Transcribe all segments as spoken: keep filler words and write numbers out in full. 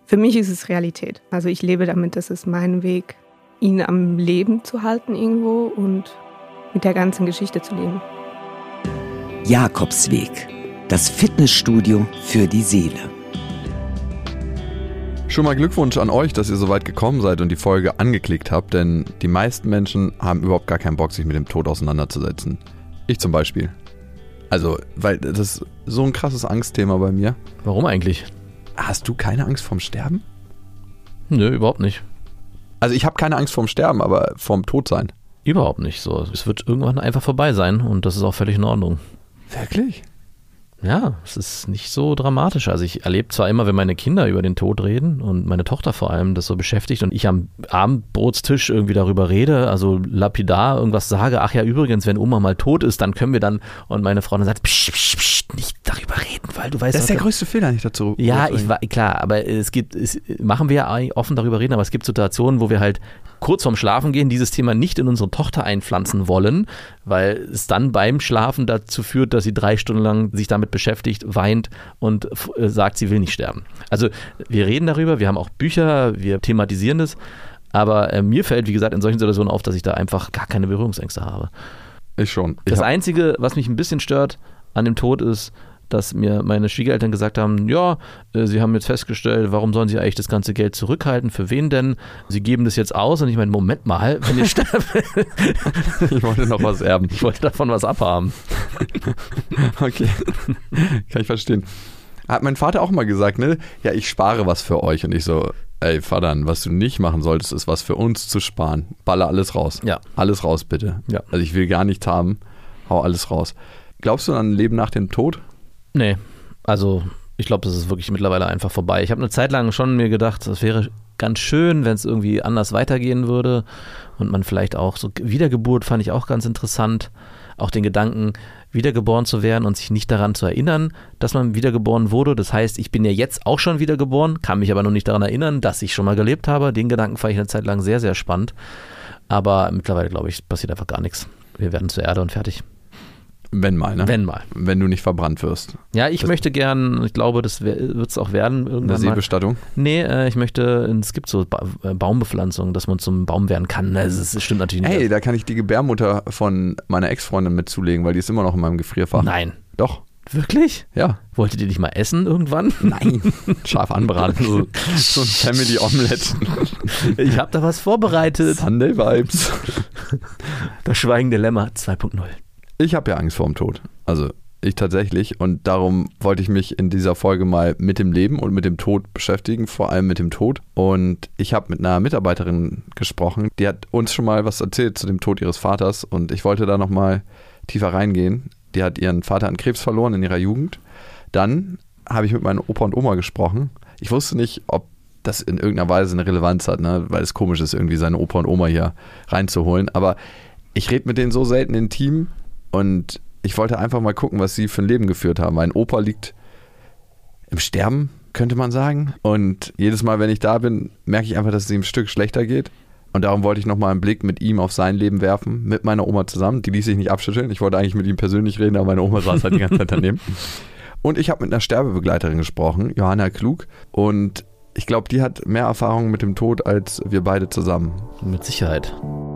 Für mich ist es Realität. Also ich lebe damit, das ist mein Weg, ihn am Leben zu halten irgendwo und mit der ganzen Geschichte zu leben. Jakobsweg, das Fitnessstudio für die Seele. Schon mal Glückwunsch an euch, dass ihr so weit gekommen seid und die Folge angeklickt habt, denn die meisten Menschen haben überhaupt gar keinen Bock, sich mit dem Tod auseinanderzusetzen. Ich zum Beispiel. Also, weil das ist so ein krasses Angstthema bei mir. Warum eigentlich? Hast du keine Angst vorm Sterben? Nö, überhaupt nicht. Also ich habe keine Angst vorm Sterben, aber vorm Todsein. Überhaupt nicht so. Es wird irgendwann einfach vorbei sein und das ist auch völlig in Ordnung. Wirklich? Ja, es ist nicht so dramatisch. Also ich erlebe zwar immer, wenn meine Kinder über den Tod reden und meine Tochter vor allem das so beschäftigt und ich am Abendbrotstisch irgendwie darüber rede, also lapidar irgendwas sage, ach ja, übrigens, wenn Oma mal tot ist, dann können wir dann, und meine Frau dann sagt, psch, psch, psch, nicht darüber reden, weil du weißt... Das ist der größte Fehler, nicht dazu. Ja, ich war, klar, aber es gibt, es, machen wir ja eigentlich offen darüber reden, aber es gibt Situationen, wo wir halt kurz vorm Schlafen gehen, dieses Thema nicht in unsere Tochter einpflanzen wollen, weil es dann beim Schlafen dazu führt, dass sie drei Stunden lang sich damit beschäftigt, weint und äh, sagt, sie will nicht sterben. Also wir reden darüber, wir haben auch Bücher, wir thematisieren das, aber äh, mir fällt, wie gesagt, in solchen Situationen auf, dass ich da einfach gar keine Berührungsängste habe. Ich schon. Ich das Einzige, was mich ein bisschen stört an dem Tod ist, dass mir meine Schwiegereltern gesagt haben, ja, äh, sie haben jetzt festgestellt, warum sollen sie eigentlich das ganze Geld zurückhalten, für wen denn? Sie geben das jetzt aus und ich meine, Moment mal, wenn ihr sterbt. Ich wollte noch was erben. Ich wollte davon was abhaben. Okay, kann ich verstehen. Hat mein Vater auch mal gesagt, ne? Ja, ich spare was für euch und ich so, ey Vater, was du nicht machen solltest, ist was für uns zu sparen. Baller alles raus. Ja. Alles raus, bitte. Ja. Also ich will gar nichts haben, hau alles raus. Glaubst du an ein Leben nach dem Tod? Nee, also ich glaube, das ist wirklich mittlerweile einfach vorbei. Ich habe eine Zeit lang schon mir gedacht, das wäre ganz schön, wenn es irgendwie anders weitergehen würde und man vielleicht auch so Wiedergeburt fand ich auch ganz interessant. Auch den Gedanken, wiedergeboren zu werden und sich nicht daran zu erinnern, dass man wiedergeboren wurde. Das heißt, ich bin ja jetzt auch schon wiedergeboren, kann mich aber noch nicht daran erinnern, dass ich schon mal gelebt habe. Den Gedanken fand ich eine Zeit lang sehr, sehr spannend. Aber mittlerweile, glaube ich, passiert einfach gar nichts. Wir werden zur Erde und fertig. Wenn mal, ne? Wenn mal. Wenn du nicht verbrannt wirst. Ja, ich das möchte gern, ich glaube, das wird es auch werden. Irgendwann eine Seebestattung? Mal. Nee, äh, ich möchte, es gibt so ba- Baumbepflanzung, dass man zum Baum werden kann. Das, ist, das stimmt natürlich nicht. Hey, da kann ich die Gebärmutter von meiner Ex-Freundin mit zulegen, weil die ist immer noch in meinem Gefrierfach. Nein. Doch. Wirklich? Ja. Wolltet ihr dich mal essen irgendwann? Nein. Scharf anbraten. So, so ein Family-Omelette. Ich habe da was vorbereitet. Sunday-Vibes. Das schweigende Lämmer zwei Punkt null. Ich habe ja Angst vor dem Tod. Also ich tatsächlich. Und darum wollte ich mich in dieser Folge mal mit dem Leben und mit dem Tod beschäftigen, vor allem mit dem Tod. Und ich habe mit einer Mitarbeiterin gesprochen, die hat uns schon mal was erzählt zu dem Tod ihres Vaters. Und ich wollte da nochmal tiefer reingehen. Die hat ihren Vater an Krebs verloren in ihrer Jugend. Dann habe ich mit meinem Opa und Oma gesprochen. Ich wusste nicht, ob das in irgendeiner Weise eine Relevanz hat, ne? Weil es komisch ist, irgendwie seine Opa und Oma hier reinzuholen. Aber ich rede mit denen so selten intim. Und ich wollte einfach mal gucken, was sie für ein Leben geführt haben. Mein Opa liegt im Sterben, könnte man sagen. Und jedes Mal, wenn ich da bin, merke ich einfach, dass es ihm ein Stück schlechter geht. Und darum wollte ich nochmal einen Blick mit ihm auf sein Leben werfen, mit meiner Oma zusammen. Die ließ sich nicht abschütteln. Ich wollte eigentlich mit ihm persönlich reden, aber meine Oma saß halt die ganze Zeit daneben. Und ich habe mit einer Sterbebegleiterin gesprochen, Johanna Klug. Und ich glaube, die hat mehr Erfahrung mit dem Tod als wir beide zusammen. Mit Sicherheit.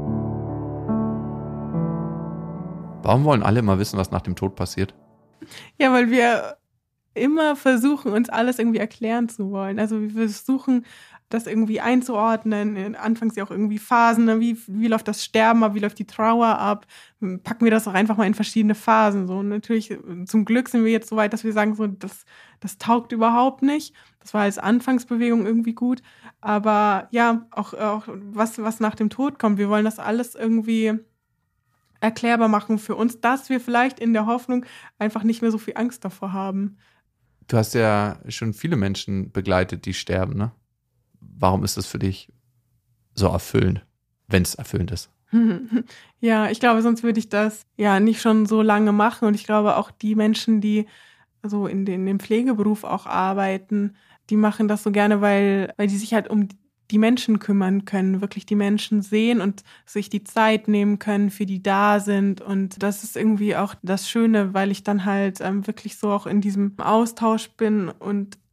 Warum wollen alle immer wissen, was nach dem Tod passiert? Ja, weil wir immer versuchen, uns alles irgendwie erklären zu wollen. Also wir versuchen, das irgendwie einzuordnen. Anfangs ja auch irgendwie Phasen. Ne? Wie, wie läuft das Sterben ab? Wie läuft die Trauer ab? Packen wir das auch einfach mal in verschiedene Phasen. So. Und natürlich, zum Glück sind wir jetzt so weit, dass wir sagen, so, das, das taugt überhaupt nicht. Das war als Anfangsbewegung irgendwie gut. Aber ja, auch, auch was, was nach dem Tod kommt. Wir wollen das alles irgendwie erklärbar machen für uns, dass wir vielleicht in der Hoffnung einfach nicht mehr so viel Angst davor haben. Du hast ja schon viele Menschen begleitet, die sterben, ne? Warum ist das für dich so erfüllend, wenn es erfüllend ist? Ja, ich glaube, sonst würde ich das ja nicht schon so lange machen. Und ich glaube auch die Menschen, die so in, den, in dem Pflegeberuf auch arbeiten, die machen das so gerne, weil, weil die sich halt um die Menschen kümmern können, wirklich die Menschen sehen und sich die Zeit nehmen können, für die da sind. Und das ist irgendwie auch das Schöne, weil ich dann halt ähm, wirklich so auch in diesem Austausch bin und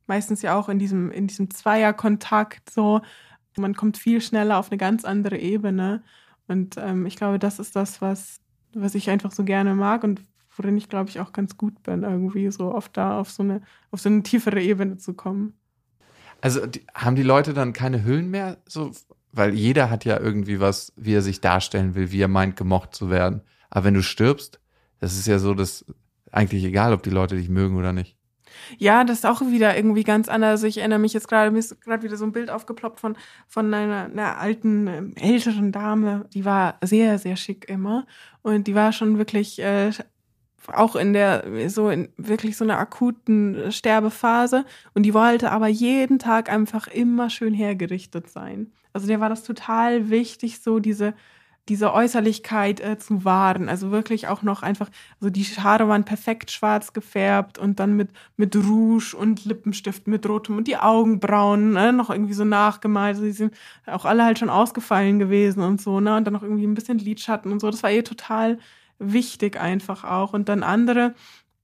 meistens ja auch in diesem, in diesem Zweierkontakt so. Man kommt viel schneller auf eine ganz andere Ebene. Und ähm, ich glaube, das ist das, was, was ich einfach so gerne mag und worin ich, glaube ich, auch ganz gut bin, irgendwie so auf da auf so eine, auf so eine tiefere Ebene zu kommen. Also die, haben die Leute dann keine Hüllen mehr? So, weil jeder hat ja irgendwie was, wie er sich darstellen will, wie er meint, gemocht zu werden. Aber wenn du stirbst, das ist ja so, dass eigentlich egal, ob die Leute dich mögen oder nicht. Ja, das ist auch wieder irgendwie ganz anders. Also ich erinnere mich jetzt gerade, mir ist gerade wieder so ein Bild aufgeploppt von, von einer, einer alten, ähm, älteren Dame. Die war sehr, sehr schick immer. Und die war schon wirklich äh, auch in der, so in wirklich so einer akuten Sterbephase. Und die wollte aber jeden Tag einfach immer schön hergerichtet sein. Also der war das total wichtig, so diese diese Äußerlichkeit äh, zu wahren. Also wirklich auch noch einfach, also die Haare waren perfekt schwarz gefärbt und dann mit mit Rouge und Lippenstift mit rotem und die Augenbrauen ne, noch irgendwie so nachgemalt. Also die sind auch alle halt schon ausgefallen gewesen und so, ne? Und dann noch irgendwie ein bisschen Lidschatten und so. Das war ihr total wichtig einfach auch. Und dann andere,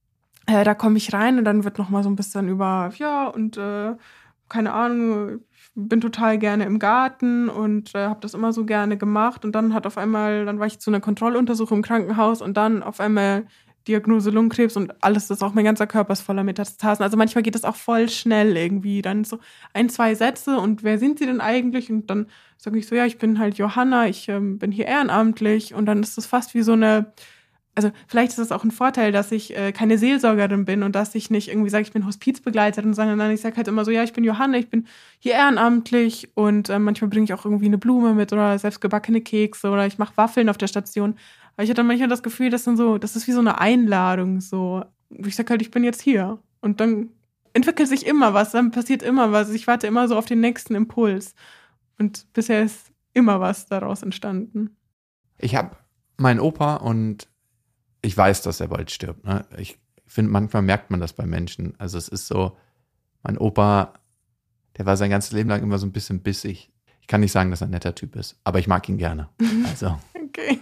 äh, da komme ich rein und dann wird noch mal so ein bisschen über, ja, und äh, keine Ahnung, bin total gerne im Garten und äh, habe das immer so gerne gemacht. Und dann hat auf einmal, dann war ich zu einer Kontrolluntersuchung im Krankenhaus und dann auf einmal Diagnose Lungenkrebs und alles, das auch mein ganzer Körper ist voller Metastasen. Also manchmal geht das auch voll schnell irgendwie. Dann so ein, zwei Sätze und wer sind Sie denn eigentlich? Und dann sage ich so, ja, ich bin halt Johanna, ich ähm, bin hier ehrenamtlich. Und dann ist das fast wie so eine, also vielleicht ist das auch ein Vorteil, dass ich äh, keine Seelsorgerin bin und dass ich nicht irgendwie sage, ich bin Hospizbegleiterin, sondern ich sage halt immer so, ja, ich bin Johanna, ich bin hier ehrenamtlich und äh, manchmal bringe ich auch irgendwie eine Blume mit oder selbstgebackene Kekse oder ich mache Waffeln auf der Station. Aber ich hatte manchmal das Gefühl, das sind so, das ist wie so eine Einladung, so. Ich sage halt, ich bin jetzt hier. Und dann entwickelt sich immer was, dann passiert immer was. Ich warte immer so auf den nächsten Impuls. Und bisher ist immer was daraus entstanden. Ich habe meinen Opa und ich weiß, dass er bald stirbt. Ne? Ich finde, manchmal merkt man das bei Menschen. Also es ist so, mein Opa, der war sein ganzes Leben lang immer so ein bisschen bissig. Ich kann nicht sagen, dass er ein netter Typ ist, aber ich mag ihn gerne. Also. Okay.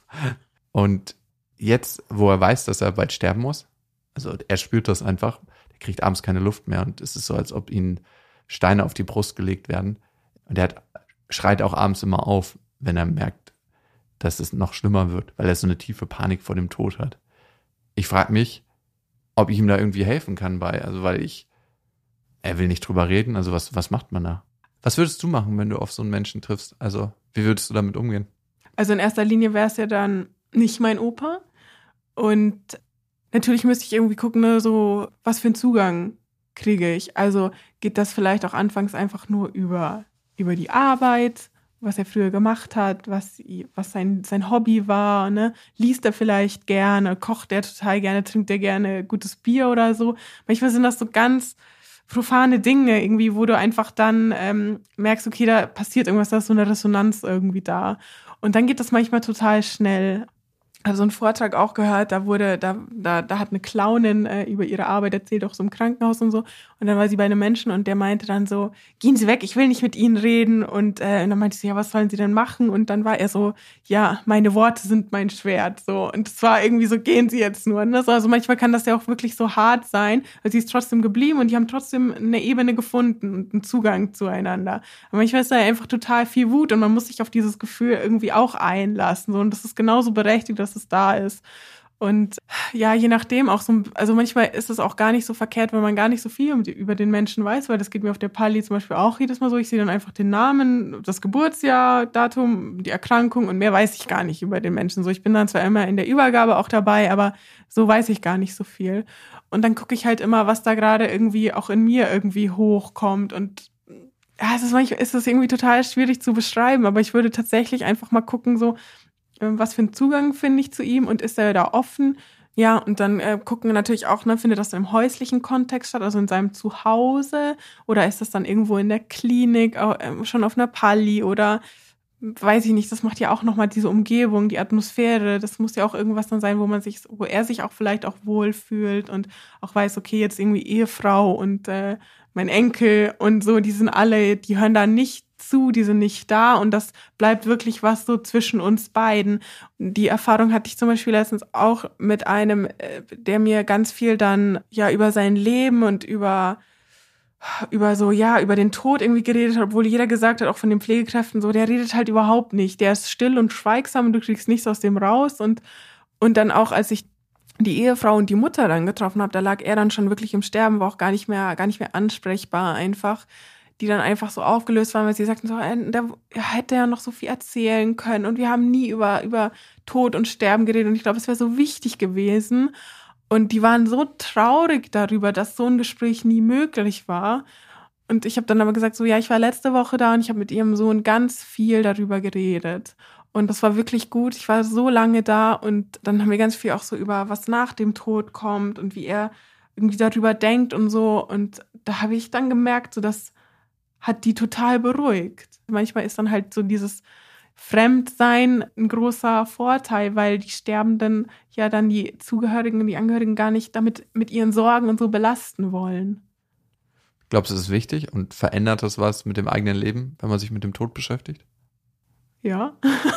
Und jetzt, wo er weiß, dass er bald sterben muss, also er spürt das einfach, der kriegt abends keine Luft mehr und es ist so, als ob ihm Steine auf die Brust gelegt werden. Und er hat, schreit auch abends immer auf, wenn er merkt, dass es noch schlimmer wird, weil er so eine tiefe Panik vor dem Tod hat. Ich frage mich, ob ich ihm da irgendwie helfen kann bei, also weil ich, er will nicht drüber reden, also was, was macht man da? Was würdest du machen, wenn du auf so einen Menschen triffst? Also wie würdest du damit umgehen? Also in erster Linie wäre es ja dann nicht mein Opa und natürlich müsste ich irgendwie gucken, ne, so was für einen Zugang kriege ich. Also geht das vielleicht auch anfangs einfach nur über, über die Arbeit, was er früher gemacht hat, was, was sein, sein Hobby war, ne? Liest er vielleicht gerne, kocht er total gerne, trinkt er gerne gutes Bier oder so. Manchmal sind das so ganz profane Dinge irgendwie, wo du einfach dann ähm, merkst, okay, da passiert irgendwas, da ist so eine Resonanz irgendwie da. Und dann geht das manchmal total schnell. Also so einen Vortrag auch gehört, da wurde, da, da, da hat eine Clownin äh, über ihre Arbeit erzählt, auch so im Krankenhaus und so. Und dann war sie bei einem Menschen und der meinte dann so, gehen Sie weg, ich will nicht mit Ihnen reden. Und, äh, und dann meinte sie, ja, was sollen Sie denn machen? Und dann war er so, ja, meine Worte sind mein Schwert. So. Und es war irgendwie so, gehen Sie jetzt nur. Ne? Also manchmal kann das ja auch wirklich so hart sein, weil sie ist trotzdem geblieben und die haben trotzdem eine Ebene gefunden und einen Zugang zueinander. Aber manchmal ist da einfach total viel Wut und man muss sich auf dieses Gefühl irgendwie auch einlassen. So. Und das ist genauso berechtigt, dass es da ist. Und ja, je nachdem auch so, also manchmal ist es auch gar nicht so verkehrt, wenn man gar nicht so viel über den Menschen weiß, weil das geht mir auf der Pali zum Beispiel auch jedes Mal so. Ich sehe dann einfach den Namen, das Geburtsjahr, Datum, die Erkrankung und mehr weiß ich gar nicht über den Menschen. So, ich bin dann zwar immer in der Übergabe auch dabei, aber so weiß ich gar nicht so viel. Und dann gucke ich halt immer, was da gerade irgendwie auch in mir irgendwie hochkommt und ja, es ist manchmal ist das irgendwie total schwierig zu beschreiben, aber ich würde tatsächlich einfach mal gucken, so, was für einen Zugang finde ich zu ihm und ist er da offen? Ja, und dann äh, gucken wir natürlich auch, ne, findet das im häuslichen Kontext statt, also in seinem Zuhause oder ist das dann irgendwo in der Klinik, äh, schon auf einer Pali oder weiß ich nicht, das macht ja auch nochmal diese Umgebung, die Atmosphäre, das muss ja auch irgendwas dann sein, wo man sich, wo er sich auch vielleicht auch wohlfühlt und auch weiß, okay, jetzt irgendwie Ehefrau und äh, mein Enkel und so, die sind alle, die hören da nicht zu, die sind nicht da und das bleibt wirklich was so zwischen uns beiden. Die Erfahrung hatte ich zum Beispiel letztens auch mit einem, der mir ganz viel dann ja über sein Leben und über über so, ja, über den Tod irgendwie geredet hat, obwohl jeder gesagt hat, auch von den Pflegekräften so, der redet halt überhaupt nicht. Der ist still und schweigsam und du kriegst nichts aus dem raus. Und, und dann auch, als ich die Ehefrau und die Mutter dann getroffen habe, da lag er dann schon wirklich im Sterben, war auch gar nicht mehr, gar nicht mehr ansprechbar einfach, die dann einfach so aufgelöst waren, weil sie sagten so, der hätte ja noch so viel erzählen können und wir haben nie über, über Tod und Sterben geredet und ich glaube, es wäre so wichtig gewesen. Und die waren so traurig darüber, dass so ein Gespräch nie möglich war. Und ich habe dann aber gesagt, so ja, ich war letzte Woche da und ich habe mit ihrem Sohn ganz viel darüber geredet. Und das war wirklich gut. Ich war so lange da und dann haben wir ganz viel auch so über, was nach dem Tod kommt und wie er irgendwie darüber denkt und so. Und da habe ich dann gemerkt, so das hat die total beruhigt. Manchmal ist dann halt so dieses Fremdsein ein großer Vorteil, weil die Sterbenden ja dann die Zugehörigen und die Angehörigen gar nicht damit mit ihren Sorgen und so belasten wollen. Glaubst du, es ist wichtig und verändert das was mit dem eigenen Leben, wenn man sich mit dem Tod beschäftigt? Ja.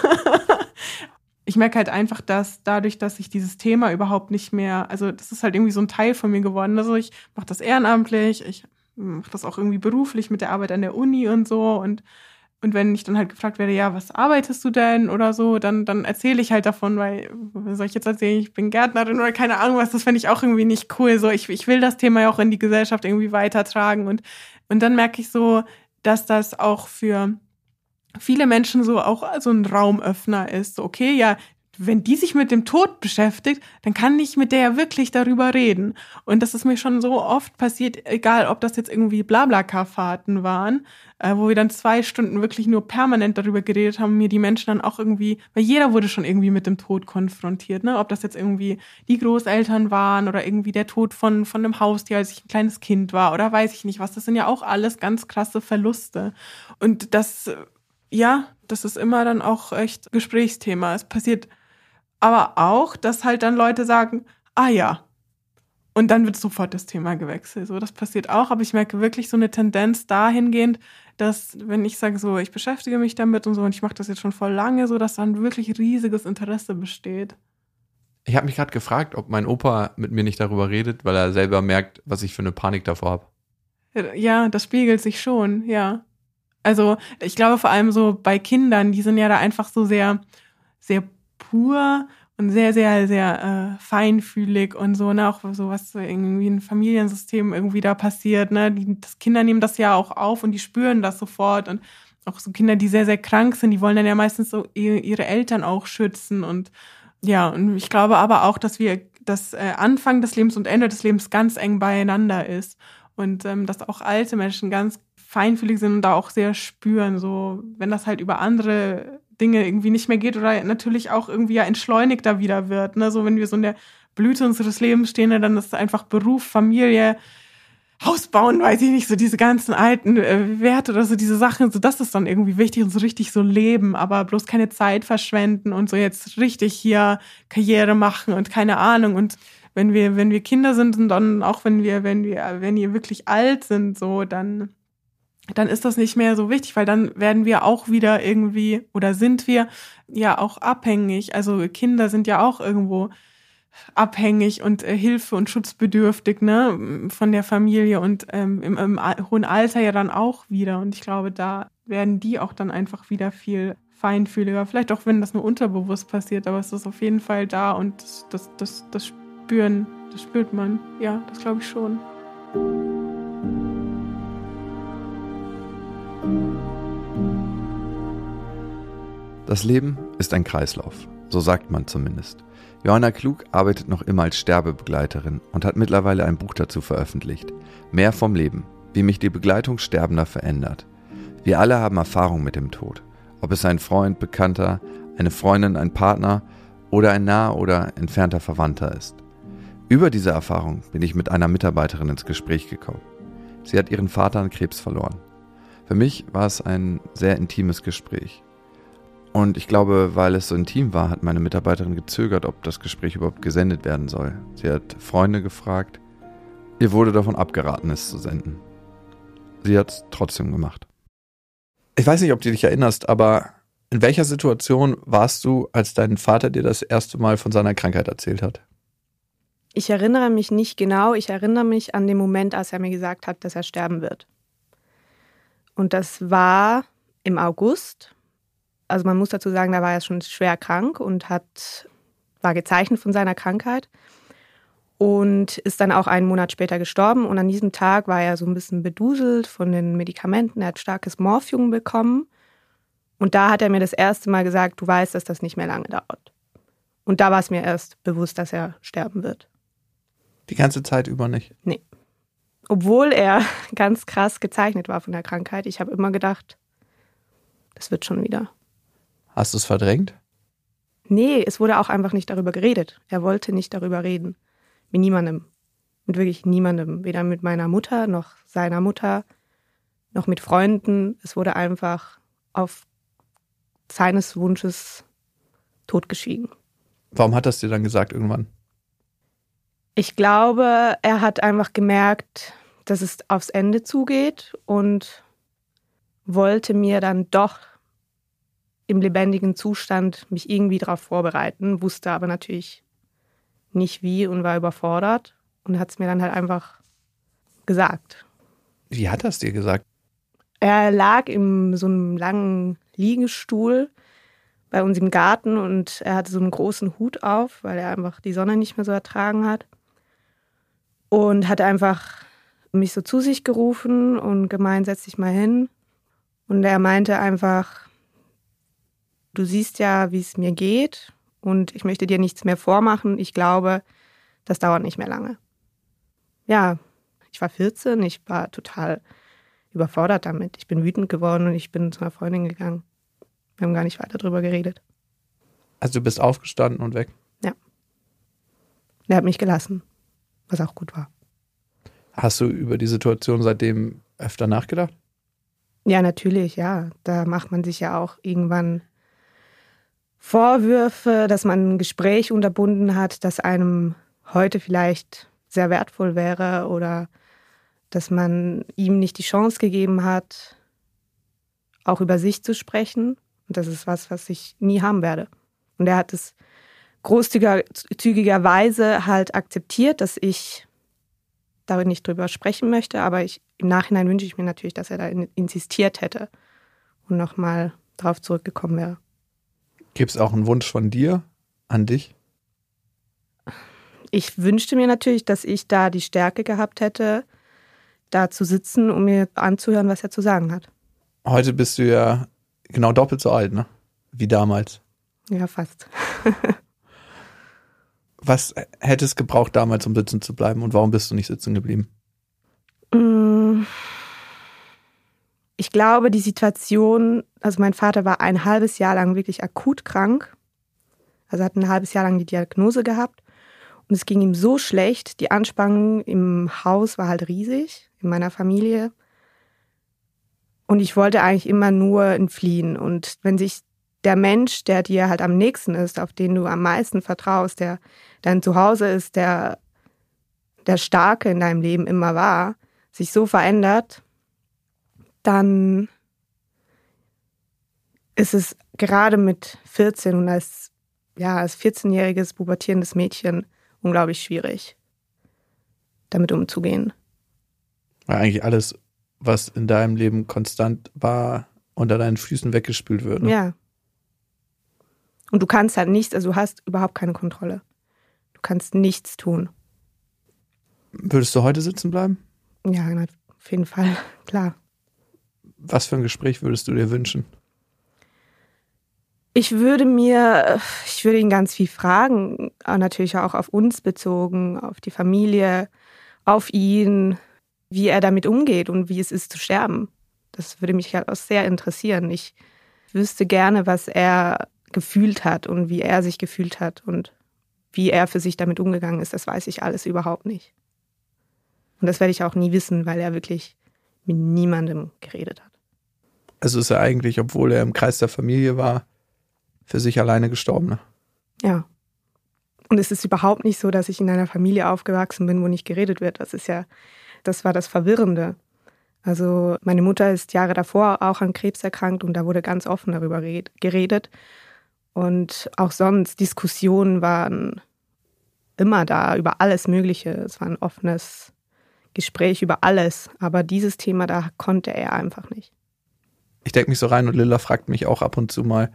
Ich merke halt einfach, dass dadurch, dass ich dieses Thema überhaupt nicht mehr, also das ist halt irgendwie so ein Teil von mir geworden. Also ich mache das ehrenamtlich, ich mache das auch irgendwie beruflich mit der Arbeit an der Uni und so und Und wenn ich dann halt gefragt werde, ja, was arbeitest du denn oder so, dann, dann erzähle ich halt davon, weil, was soll ich jetzt erzählen, ich bin Gärtnerin oder keine Ahnung was, das fände ich auch irgendwie nicht cool. So, ich, ich will das Thema ja auch in die Gesellschaft irgendwie weitertragen. Und, und dann merke ich so, dass das auch für viele Menschen so auch so ein Raumöffner ist. So, okay, ja, wenn die sich mit dem Tod beschäftigt, dann kann ich mit der ja wirklich darüber reden. Und das ist mir schon so oft passiert, egal ob das jetzt irgendwie Blablacar-Fahrten waren, äh, wo wir dann zwei Stunden wirklich nur permanent darüber geredet haben, mir die Menschen dann auch irgendwie, weil jeder wurde schon irgendwie mit dem Tod konfrontiert, ne? Ob das jetzt irgendwie die Großeltern waren oder irgendwie der Tod von, von einem Haustier, als ich ein kleines Kind war oder weiß ich nicht was. Das sind ja auch alles ganz krasse Verluste. Und das, ja, das ist immer dann auch echt Gesprächsthema. Es passiert aber auch, dass halt dann Leute sagen, ah ja, und dann wird sofort das Thema gewechselt. So, das passiert auch, aber ich merke wirklich so eine Tendenz dahingehend, dass, wenn ich sage so, ich beschäftige mich damit und so und ich mache das jetzt schon voll lange, so dass dann wirklich riesiges Interesse besteht. Ich habe mich gerade gefragt, ob mein Opa mit mir nicht darüber redet, weil er selber merkt, was ich für eine Panik davor habe. Ja, das spiegelt sich schon, ja. Also ich glaube vor allem so bei Kindern, die sind ja da einfach so sehr, sehr pur und sehr, sehr, sehr äh, feinfühlig und so, ne, auch so was so irgendwie ein Familiensystem irgendwie da passiert, ne, die das Kinder nehmen das ja auch auf und die spüren das sofort und auch so Kinder, die sehr, sehr krank sind, die wollen dann ja meistens so ihre Eltern auch schützen und ja, und ich glaube aber auch, dass wir das äh, Anfang des Lebens und Ende des Lebens ganz eng beieinander ist und ähm, dass auch alte Menschen ganz feinfühlig sind und da auch sehr spüren, so wenn das halt über andere Dinge irgendwie nicht mehr geht oder natürlich auch irgendwie ja entschleunigter wieder wird. Ne? So wenn wir so in der Blüte unseres Lebens stehen, dann ist es einfach Beruf, Familie, Haus bauen, weiß ich nicht, so diese ganzen alten äh, Werte oder so diese Sachen, so das ist dann irgendwie wichtig und so richtig so leben, aber bloß keine Zeit verschwenden und so jetzt richtig hier Karriere machen und keine Ahnung. Und wenn wir, wenn wir Kinder sind und dann auch wenn wir, wenn wir, wenn wir wirklich alt sind, so dann dann ist das nicht mehr so wichtig, weil dann werden wir auch wieder irgendwie oder sind wir ja auch abhängig. Also Kinder sind ja auch irgendwo abhängig und äh, Hilfe- und schutzbedürftig, ne, von der Familie und ähm, im, im hohen Alter ja dann auch wieder. Und ich glaube, da werden die auch dann einfach wieder viel feinfühliger. Vielleicht auch, wenn das nur unterbewusst passiert, aber es ist auf jeden Fall da und das, das, das, das spüren, das spürt man. Ja, das glaube ich schon. Das Leben ist ein Kreislauf, so sagt man zumindest. Johanna Klug arbeitet noch immer als Sterbebegleiterin und hat mittlerweile ein Buch dazu veröffentlicht. Mehr vom Leben, wie mich die Begleitung Sterbender verändert. Wir alle haben Erfahrung mit dem Tod. Ob es ein Freund, Bekannter, eine Freundin, ein Partner oder ein naher oder entfernter Verwandter ist. Über diese Erfahrung bin ich mit einer Mitarbeiterin ins Gespräch gekommen. Sie hat ihren Vater an Krebs verloren. Für mich war es ein sehr intimes Gespräch. Und ich glaube, weil es so intim war, hat meine Mitarbeiterin gezögert, ob das Gespräch überhaupt gesendet werden soll. Sie hat Freunde gefragt. Ihr wurde davon abgeraten, es zu senden. Sie hat es trotzdem gemacht. Ich weiß nicht, ob du dich erinnerst, aber in welcher Situation warst du, als dein Vater dir das erste Mal von seiner Krankheit erzählt hat? Ich erinnere mich nicht genau. Ich erinnere mich an den Moment, als er mir gesagt hat, dass er sterben wird. Und das war im August. Also man muss dazu sagen, da war er schon schwer krank und hat, war gezeichnet von seiner Krankheit und ist dann auch einen Monat später gestorben. Und an diesem Tag war er so ein bisschen beduselt von den Medikamenten. Er hat starkes Morphium bekommen. Und da hat er mir das erste Mal gesagt, du weißt, dass das nicht mehr lange dauert. Und da war es mir erst bewusst, dass er sterben wird. Die ganze Zeit über nicht? Nee. Obwohl er ganz krass gezeichnet war von der Krankheit. Ich habe immer gedacht, das wird schon wieder. Hast du es verdrängt? Nee, es wurde auch einfach nicht darüber geredet. Er wollte nicht darüber reden. Mit niemandem. Mit wirklich niemandem. Weder mit meiner Mutter, noch seiner Mutter, noch mit Freunden. Es wurde einfach auf seines Wunsches totgeschwiegen. Warum hat er es dir dann gesagt irgendwann? Ich glaube, er hat einfach gemerkt, dass es aufs Ende zugeht und wollte mir dann doch im lebendigen Zustand mich irgendwie darauf vorbereiten, wusste aber natürlich nicht wie und war überfordert und hat es mir dann halt einfach gesagt. Wie hat er es dir gesagt? Er lag in so einem langen Liegestuhl bei uns im Garten und er hatte so einen großen Hut auf, weil er einfach die Sonne nicht mehr so ertragen hat. Und hat einfach mich so zu sich gerufen und gemeint, setz dich mal hin. Und er meinte einfach, du siehst ja, wie es mir geht und ich möchte dir nichts mehr vormachen. Ich glaube, das dauert nicht mehr lange. Ja, ich war vierzehn, ich war total überfordert damit. Ich bin wütend geworden und ich bin zu einer Freundin gegangen. Wir haben gar nicht weiter drüber geredet. Also du bist aufgestanden und weg? Ja. Er hat mich gelassen, was auch gut war. Hast du über die Situation seitdem öfter nachgedacht? Ja, natürlich, ja. Da macht man sich ja auch irgendwann Vorwürfe, dass man ein Gespräch unterbunden hat, das einem heute vielleicht sehr wertvoll wäre oder dass man ihm nicht die Chance gegeben hat, auch über sich zu sprechen. Und das ist was, was ich nie haben werde. Und er hat es großzügigerweise halt akzeptiert, dass ich darüber nicht drüber sprechen möchte. Aber ich, im Nachhinein wünsche ich mir natürlich, dass er da insistiert hätte und nochmal drauf zurückgekommen wäre. Gibt es auch einen Wunsch von dir an dich? Ich wünschte mir natürlich, dass ich da die Stärke gehabt hätte, da zu sitzen, um mir anzuhören, was er zu sagen hat. Heute bist du ja genau doppelt so alt, ne? Wie damals. Ja, fast. Was hätte es gebraucht damals, um sitzen zu bleiben und warum bist du nicht sitzen geblieben? Ich glaube, die Situation, also mein Vater war ein halbes Jahr lang wirklich akut krank. Also hat ein halbes Jahr lang die Diagnose gehabt. Und es ging ihm so schlecht. Die Anspannung im Haus war halt riesig, in meiner Familie. Und ich wollte eigentlich immer nur entfliehen. Und wenn sich der Mensch, der dir halt am nächsten ist, auf den du am meisten vertraust, der dein Zuhause ist, der der Starke in deinem Leben immer war, sich so verändert, dann ist es gerade mit vierzehn und als, ja, als vierzehnjähriges pubertierendes Mädchen unglaublich schwierig, damit umzugehen. Weil eigentlich alles, was in deinem Leben konstant war, unter deinen Füßen weggespült wird. Ne? Ja. Und du kannst halt nichts, also du hast überhaupt keine Kontrolle. Du kannst nichts tun. Würdest du heute sitzen bleiben? Ja, auf jeden Fall, klar. Was für ein Gespräch würdest du dir wünschen? Ich würde mir, ich würde ihn ganz viel fragen, natürlich auch auf uns bezogen, auf die Familie, auf ihn, wie er damit umgeht und wie es ist zu sterben. Das würde mich halt auch sehr interessieren. Ich wüsste gerne, was er gefühlt hat und wie er sich gefühlt hat und wie er für sich damit umgegangen ist. Das weiß ich alles überhaupt nicht. Und das werde ich auch nie wissen, weil er wirklich mit niemandem geredet hat. Also ist er eigentlich, obwohl er im Kreis der Familie war, für sich alleine gestorben, ne? Ja. Und es ist überhaupt nicht so, dass ich in einer Familie aufgewachsen bin, wo nicht geredet wird. Das ist ja, das war das Verwirrende. Also meine Mutter ist Jahre davor auch an Krebs erkrankt und da wurde ganz offen darüber geredet. Und auch sonst, Diskussionen waren immer da, über alles Mögliche. Es war ein offenes Gespräch über alles. Aber dieses Thema, da konnte er einfach nicht. Ich denke mich so rein und Lilla fragt mich auch ab und zu mal,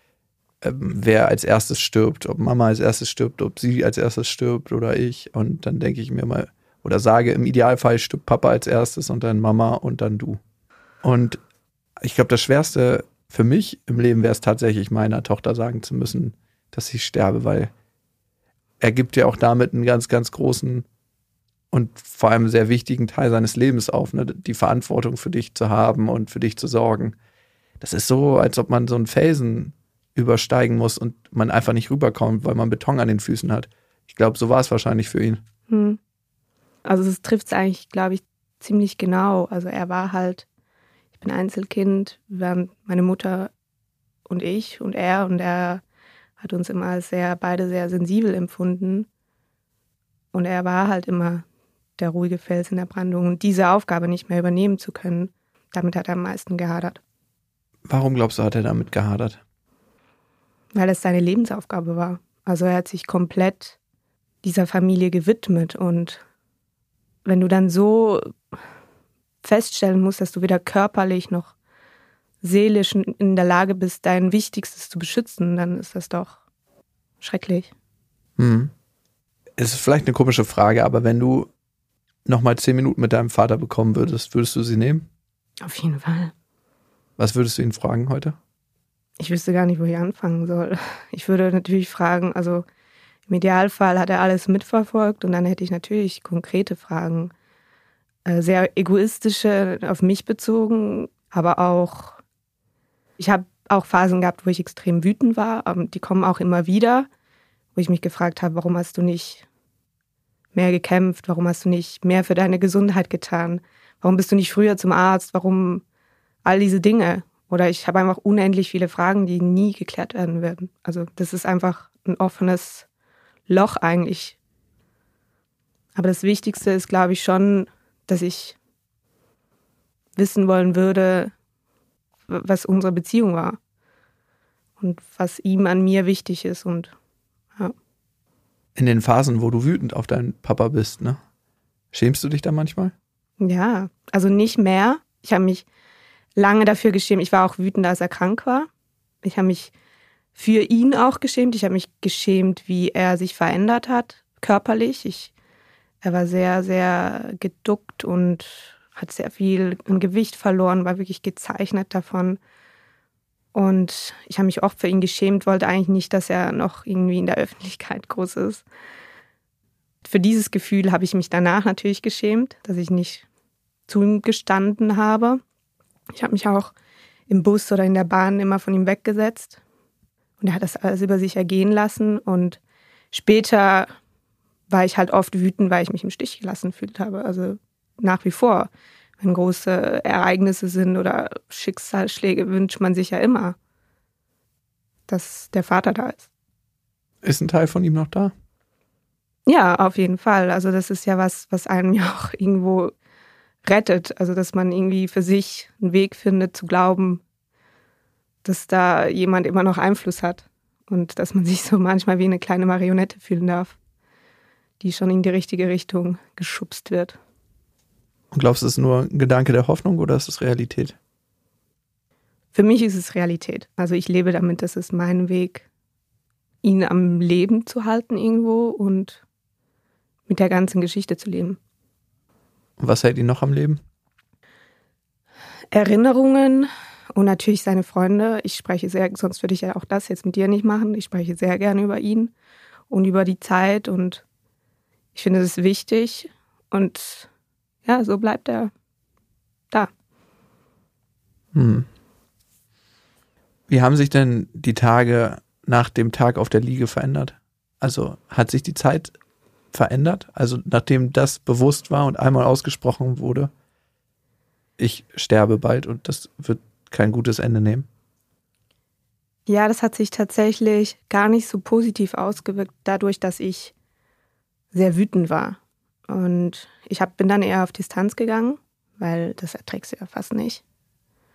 ähm, wer als erstes stirbt. Ob Mama als erstes stirbt, ob sie als erstes stirbt oder ich. Und dann denke ich mir mal, oder sage, im Idealfall stirbt Papa als erstes und dann Mama und dann du. Und ich glaube, das Schwerste für mich im Leben wäre es tatsächlich, meiner Tochter sagen zu müssen, dass ich sterbe, weil er gibt ja auch damit einen ganz, ganz großen und vor allem sehr wichtigen Teil seines Lebens auf, ne? Die Verantwortung für dich zu haben und für dich zu sorgen. Das ist so, als ob man so einen Felsen übersteigen muss und man einfach nicht rüberkommt, weil man Beton an den Füßen hat. Ich glaube, so war es wahrscheinlich für ihn. Hm. Also es trifft es eigentlich, glaube ich, ziemlich genau. Also er war halt, ich bin Einzelkind, wir waren meine Mutter und ich und er und er hat uns immer als sehr, beide sehr sensibel empfunden. Und er war halt immer der ruhige Fels in der Brandung. Und diese Aufgabe nicht mehr übernehmen zu können, damit hat er am meisten gehadert. Warum glaubst du, hat er damit gehadert? Weil es seine Lebensaufgabe war. Also er hat sich komplett dieser Familie gewidmet. Und wenn du dann so feststellen musst, dass du weder körperlich noch seelisch in der Lage bist, dein Wichtigstes zu beschützen, dann ist das doch schrecklich. Hm. Es ist vielleicht eine komische Frage, aber wenn du nochmal zehn Minuten mit deinem Vater bekommen würdest, würdest du sie nehmen? Auf jeden Fall. Was würdest du ihn fragen heute? Ich wüsste gar nicht, wo ich anfangen soll. Ich würde natürlich fragen, also im Idealfall hat er alles mitverfolgt und dann hätte ich natürlich konkrete Fragen. Sehr egoistische, auf mich bezogen, aber auch, ich habe auch Phasen gehabt, wo ich extrem wütend war, die kommen auch immer wieder, wo ich mich gefragt habe, warum hast du nicht mehr gekämpft, warum hast du nicht mehr für deine Gesundheit getan, warum bist du nicht früher zum Arzt, warum all diese Dinge. Oder ich habe einfach unendlich viele Fragen, die nie geklärt werden werden. Also das ist einfach ein offenes Loch eigentlich. Aber das Wichtigste ist, glaube ich, schon, dass ich wissen wollen würde, was unsere Beziehung war und was ihm an mir wichtig ist. Und ja. In den Phasen, wo du wütend auf deinen Papa bist, ne? Schämst du dich da manchmal? Ja, also nicht mehr. Ich habe mich lange dafür geschämt. Ich war auch wütend, als er krank war. Ich habe mich für ihn auch geschämt. Ich habe mich geschämt, wie er sich verändert hat, körperlich. Ich, er war sehr, sehr geduckt und hat sehr viel an Gewicht verloren, war wirklich gezeichnet davon. Und ich habe mich oft für ihn geschämt, wollte eigentlich nicht, dass er noch irgendwie in der Öffentlichkeit groß ist. Für dieses Gefühl habe ich mich danach natürlich geschämt, dass ich nicht zu ihm gestanden habe. Ich habe mich auch im Bus oder in der Bahn immer von ihm weggesetzt. Und er hat das alles über sich ergehen lassen. Und später war ich halt oft wütend, weil ich mich im Stich gelassen gefühlt habe. Also nach wie vor. Wenn große Ereignisse sind oder Schicksalsschläge, wünscht man sich ja immer, dass der Vater da ist. Ist ein Teil von ihm noch da? Ja, auf jeden Fall. Also das ist ja was, was einem ja auch irgendwo rettet. Also dass man irgendwie für sich einen Weg findet, zu glauben, dass da jemand immer noch Einfluss hat. Und dass man sich so manchmal wie eine kleine Marionette fühlen darf, die schon in die richtige Richtung geschubst wird. Und glaubst du, es ist nur ein Gedanke der Hoffnung oder ist es Realität? Für mich ist es Realität. Also ich lebe damit, das ist mein Weg, ihn am Leben zu halten irgendwo und mit der ganzen Geschichte zu leben. Und was hält ihn noch am Leben? Erinnerungen und natürlich seine Freunde. Ich spreche sehr, sonst würde ich ja auch das jetzt mit dir nicht machen. Ich spreche sehr gerne über ihn und über die Zeit und ich finde es wichtig und ja, so bleibt er da. Hm. Wie haben sich denn die Tage nach dem Tag auf der Liege verändert? Also hat sich die Zeit verändert? Also nachdem das bewusst war und einmal ausgesprochen wurde, ich sterbe bald und das wird kein gutes Ende nehmen? Ja, das hat sich tatsächlich gar nicht so positiv ausgewirkt, dadurch, dass ich sehr wütend war. Und ich hab, bin dann eher auf Distanz gegangen, weil das erträgst du ja fast nicht.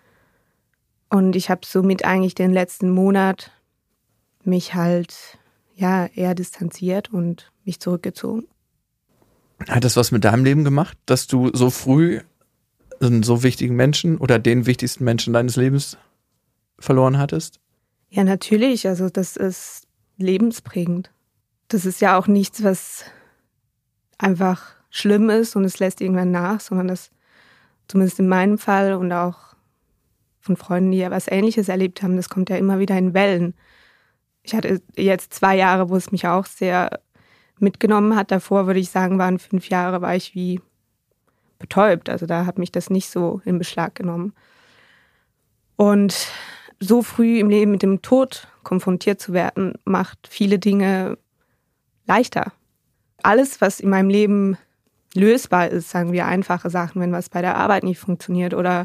Und ich habe somit eigentlich den letzten Monat mich halt ja, eher distanziert und mich zurückgezogen. Hat das was mit deinem Leben gemacht, dass du so früh einen so wichtigen Menschen oder den wichtigsten Menschen deines Lebens verloren hattest? Ja, natürlich. Also das ist lebensprägend. Das ist ja auch nichts, was einfach schlimm ist und es lässt irgendwann nach, sondern das, zumindest in meinem Fall und auch von Freunden, die ja was Ähnliches erlebt haben, das kommt ja immer wieder in Wellen. Ich hatte jetzt zwei Jahre, wo es mich auch sehr mitgenommen hat. Davor würde ich sagen, waren fünf Jahre, war ich wie betäubt. Also da hat mich das nicht so in Beschlag genommen. Und so früh im Leben mit dem Tod konfrontiert zu werden, macht viele Dinge leichter. Alles, was in meinem Leben lösbar ist, sagen wir einfache Sachen, wenn was bei der Arbeit nicht funktioniert oder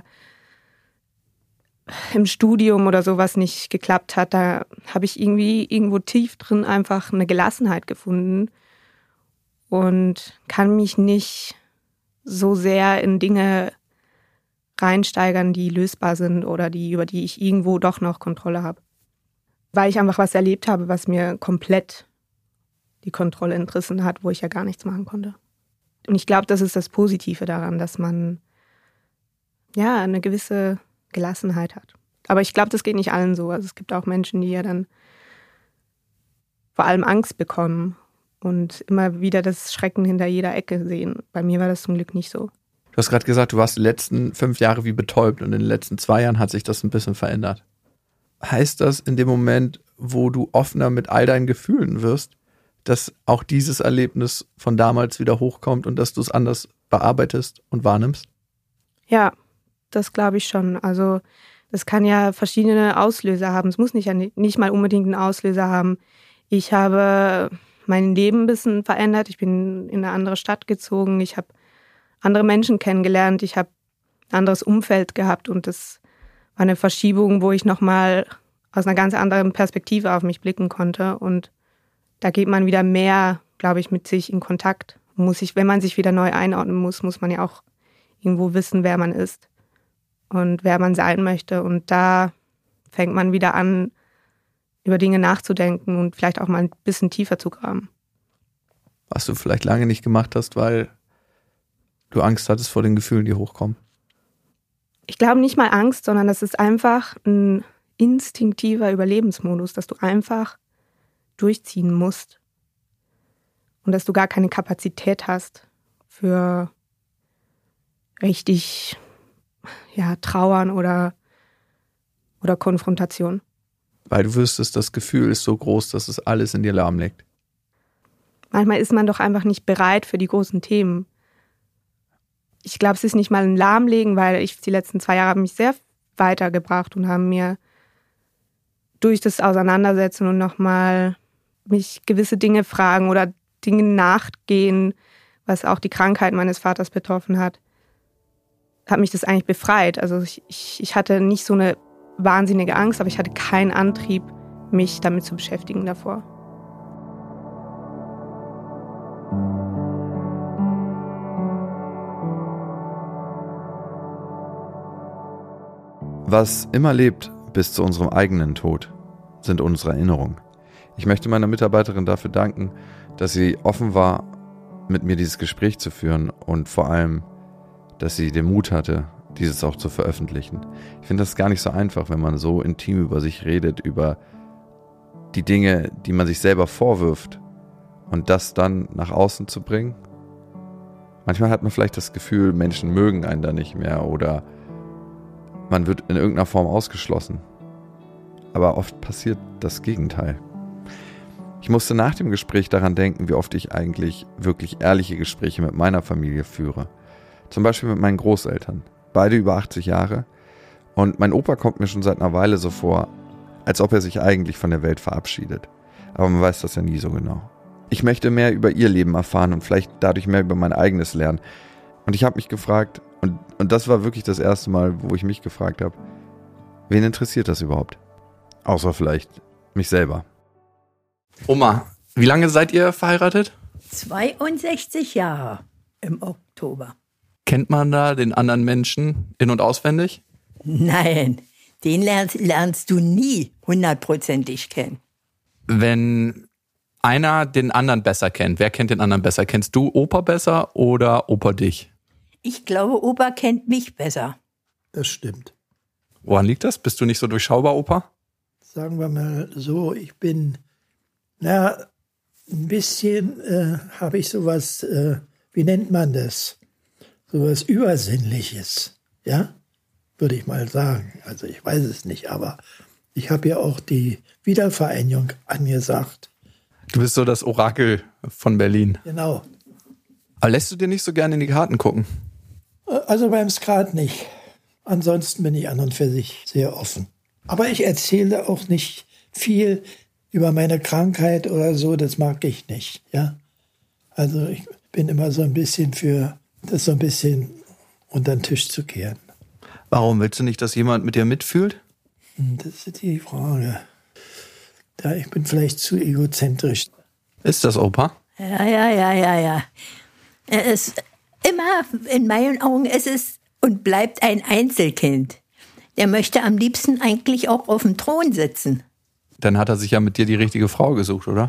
im Studium oder sowas nicht geklappt hat, da habe ich irgendwie irgendwo tief drin einfach eine Gelassenheit gefunden und kann mich nicht so sehr in Dinge reinsteigern, die lösbar sind oder die, über die ich irgendwo doch noch Kontrolle habe. Weil ich einfach was erlebt habe, was mir komplett die Kontrolle entrissen hat, wo ich ja gar nichts machen konnte. Und ich glaube, das ist das Positive daran, dass man ja eine gewisse Gelassenheit hat. Aber ich glaube, das geht nicht allen so. Also es gibt auch Menschen, die ja dann vor allem Angst bekommen und immer wieder das Schrecken hinter jeder Ecke sehen. Bei mir war das zum Glück nicht so. Du hast gerade gesagt, du warst die letzten fünf Jahre wie betäubt und in den letzten zwei Jahren hat sich das ein bisschen verändert. Heißt das in dem Moment, wo du offener mit all deinen Gefühlen wirst, dass auch dieses Erlebnis von damals wieder hochkommt und dass du es anders bearbeitest und wahrnimmst? Ja, das glaube ich schon. Also das kann ja verschiedene Auslöser haben. Es muss nicht, nicht mal unbedingt einen Auslöser haben. Ich habe mein Leben ein bisschen verändert. Ich bin in eine andere Stadt gezogen. Ich habe andere Menschen kennengelernt. Ich habe ein anderes Umfeld gehabt und das war eine Verschiebung, wo ich nochmal aus einer ganz anderen Perspektive auf mich blicken konnte. Und da geht man wieder mehr, glaube ich, mit sich in Kontakt. Muss ich, wenn man sich wieder neu einordnen muss, muss man ja auch irgendwo wissen, wer man ist und wer man sein möchte. Und da fängt man wieder an, über Dinge nachzudenken und vielleicht auch mal ein bisschen tiefer zu graben. Was du vielleicht lange nicht gemacht hast, weil du Angst hattest vor den Gefühlen, die hochkommen. Ich glaube nicht mal Angst, sondern das ist einfach ein instinktiver Überlebensmodus, dass du einfach durchziehen musst und dass du gar keine Kapazität hast für richtig ja, Trauern oder, oder Konfrontation. Weil du wüsstest, das Gefühl ist so groß, dass es alles in dir lahmlegt. Manchmal ist man doch einfach nicht bereit für die großen Themen. Ich glaube, es ist nicht mal ein Lahmlegen, weil ich die letzten zwei Jahre haben mich sehr weitergebracht und haben mir durch das Auseinandersetzen und nochmal mich gewisse Dinge fragen oder Dinge nachgehen, was auch die Krankheit meines Vaters betroffen hat, hat mich das eigentlich befreit. Also ich, ich, ich hatte nicht so eine wahnsinnige Angst, aber ich hatte keinen Antrieb, mich damit zu beschäftigen davor. Was immer lebt bis zu unserem eigenen Tod, sind unsere Erinnerungen. Ich möchte meiner Mitarbeiterin dafür danken, dass sie offen war, mit mir dieses Gespräch zu führen und vor allem, dass sie den Mut hatte, dieses auch zu veröffentlichen. Ich finde das gar nicht so einfach, wenn man so intim über sich redet, über die Dinge, die man sich selber vorwirft und das dann nach außen zu bringen. Manchmal hat man vielleicht das Gefühl, Menschen mögen einen da nicht mehr oder man wird in irgendeiner Form ausgeschlossen. Aber oft passiert das Gegenteil. Ich musste nach dem Gespräch daran denken, wie oft ich eigentlich wirklich ehrliche Gespräche mit meiner Familie führe. Zum Beispiel mit meinen Großeltern. Beide über achtzig Jahre. Und mein Opa kommt mir schon seit einer Weile so vor, als ob er sich eigentlich von der Welt verabschiedet. Aber man weiß das ja nie so genau. Ich möchte mehr über ihr Leben erfahren und vielleicht dadurch mehr über mein eigenes lernen. Und ich habe mich gefragt, und, und das war wirklich das erste Mal, wo ich mich gefragt habe, wen interessiert das überhaupt? Außer vielleicht mich selber. Oma, wie lange seid ihr verheiratet? zweiundsechzig Jahre im Oktober. Kennt man da den anderen Menschen in- und auswendig? Nein, den lernst, lernst du nie hundertprozentig kennen. Wenn einer den anderen besser kennt. Wer kennt den anderen besser? Kennst du Opa besser oder Opa dich? Ich glaube, Opa kennt mich besser. Das stimmt. Woran liegt das? Bist du nicht so durchschaubar, Opa? Sagen wir mal so, ich bin, na, ein bisschen äh, habe ich sowas, äh, wie nennt man das? Sowas Übersinnliches, ja? Würde ich mal sagen. Also ich weiß es nicht, aber ich habe ja auch die Wiedervereinigung angesagt. Du bist so das Orakel von Berlin. Genau. Aber lässt du dir nicht so gerne in die Karten gucken? Also beim Skat nicht. Ansonsten bin ich an und für sich sehr offen. Aber ich erzähle auch nicht viel über meine Krankheit oder so, das mag ich nicht, ja. Also ich bin immer so ein bisschen für das so ein bisschen unter den Tisch zu kehren. Warum willst du nicht, dass jemand mit dir mitfühlt? Das ist die Frage. Ja, ich bin vielleicht zu egozentrisch. Ist das, Opa? Ja, ja, ja, ja, ja. Er ist immer, in meinen Augen ist es und bleibt ein Einzelkind. Der möchte am liebsten eigentlich auch auf dem Thron sitzen. Dann hat er sich ja mit dir die richtige Frau gesucht, oder?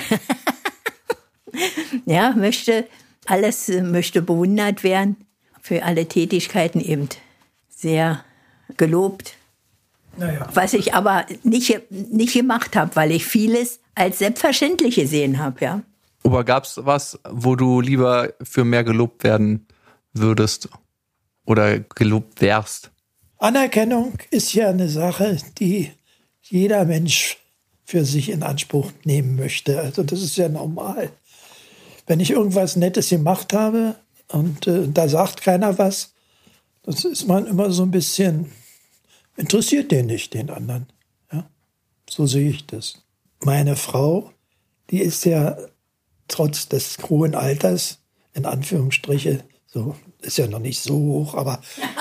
Ja, möchte alles, möchte bewundert werden. Für alle Tätigkeiten eben sehr gelobt. Naja. Was ich aber nicht, nicht gemacht habe, weil ich vieles als selbstverständlich gesehen habe, ja. Aber gab es was, wo du lieber für mehr gelobt werden würdest oder gelobt wärst? Anerkennung ist ja eine Sache, die jeder Mensch für sich in Anspruch nehmen möchte. Also das ist ja normal. Wenn ich irgendwas Nettes gemacht habe und äh, da sagt keiner was, das ist man immer so ein bisschen, interessiert den nicht, den anderen. Ja? So sehe ich das. Meine Frau, die ist ja trotz des hohen Alters, in Anführungsstriche, so ist ja noch nicht so hoch, aber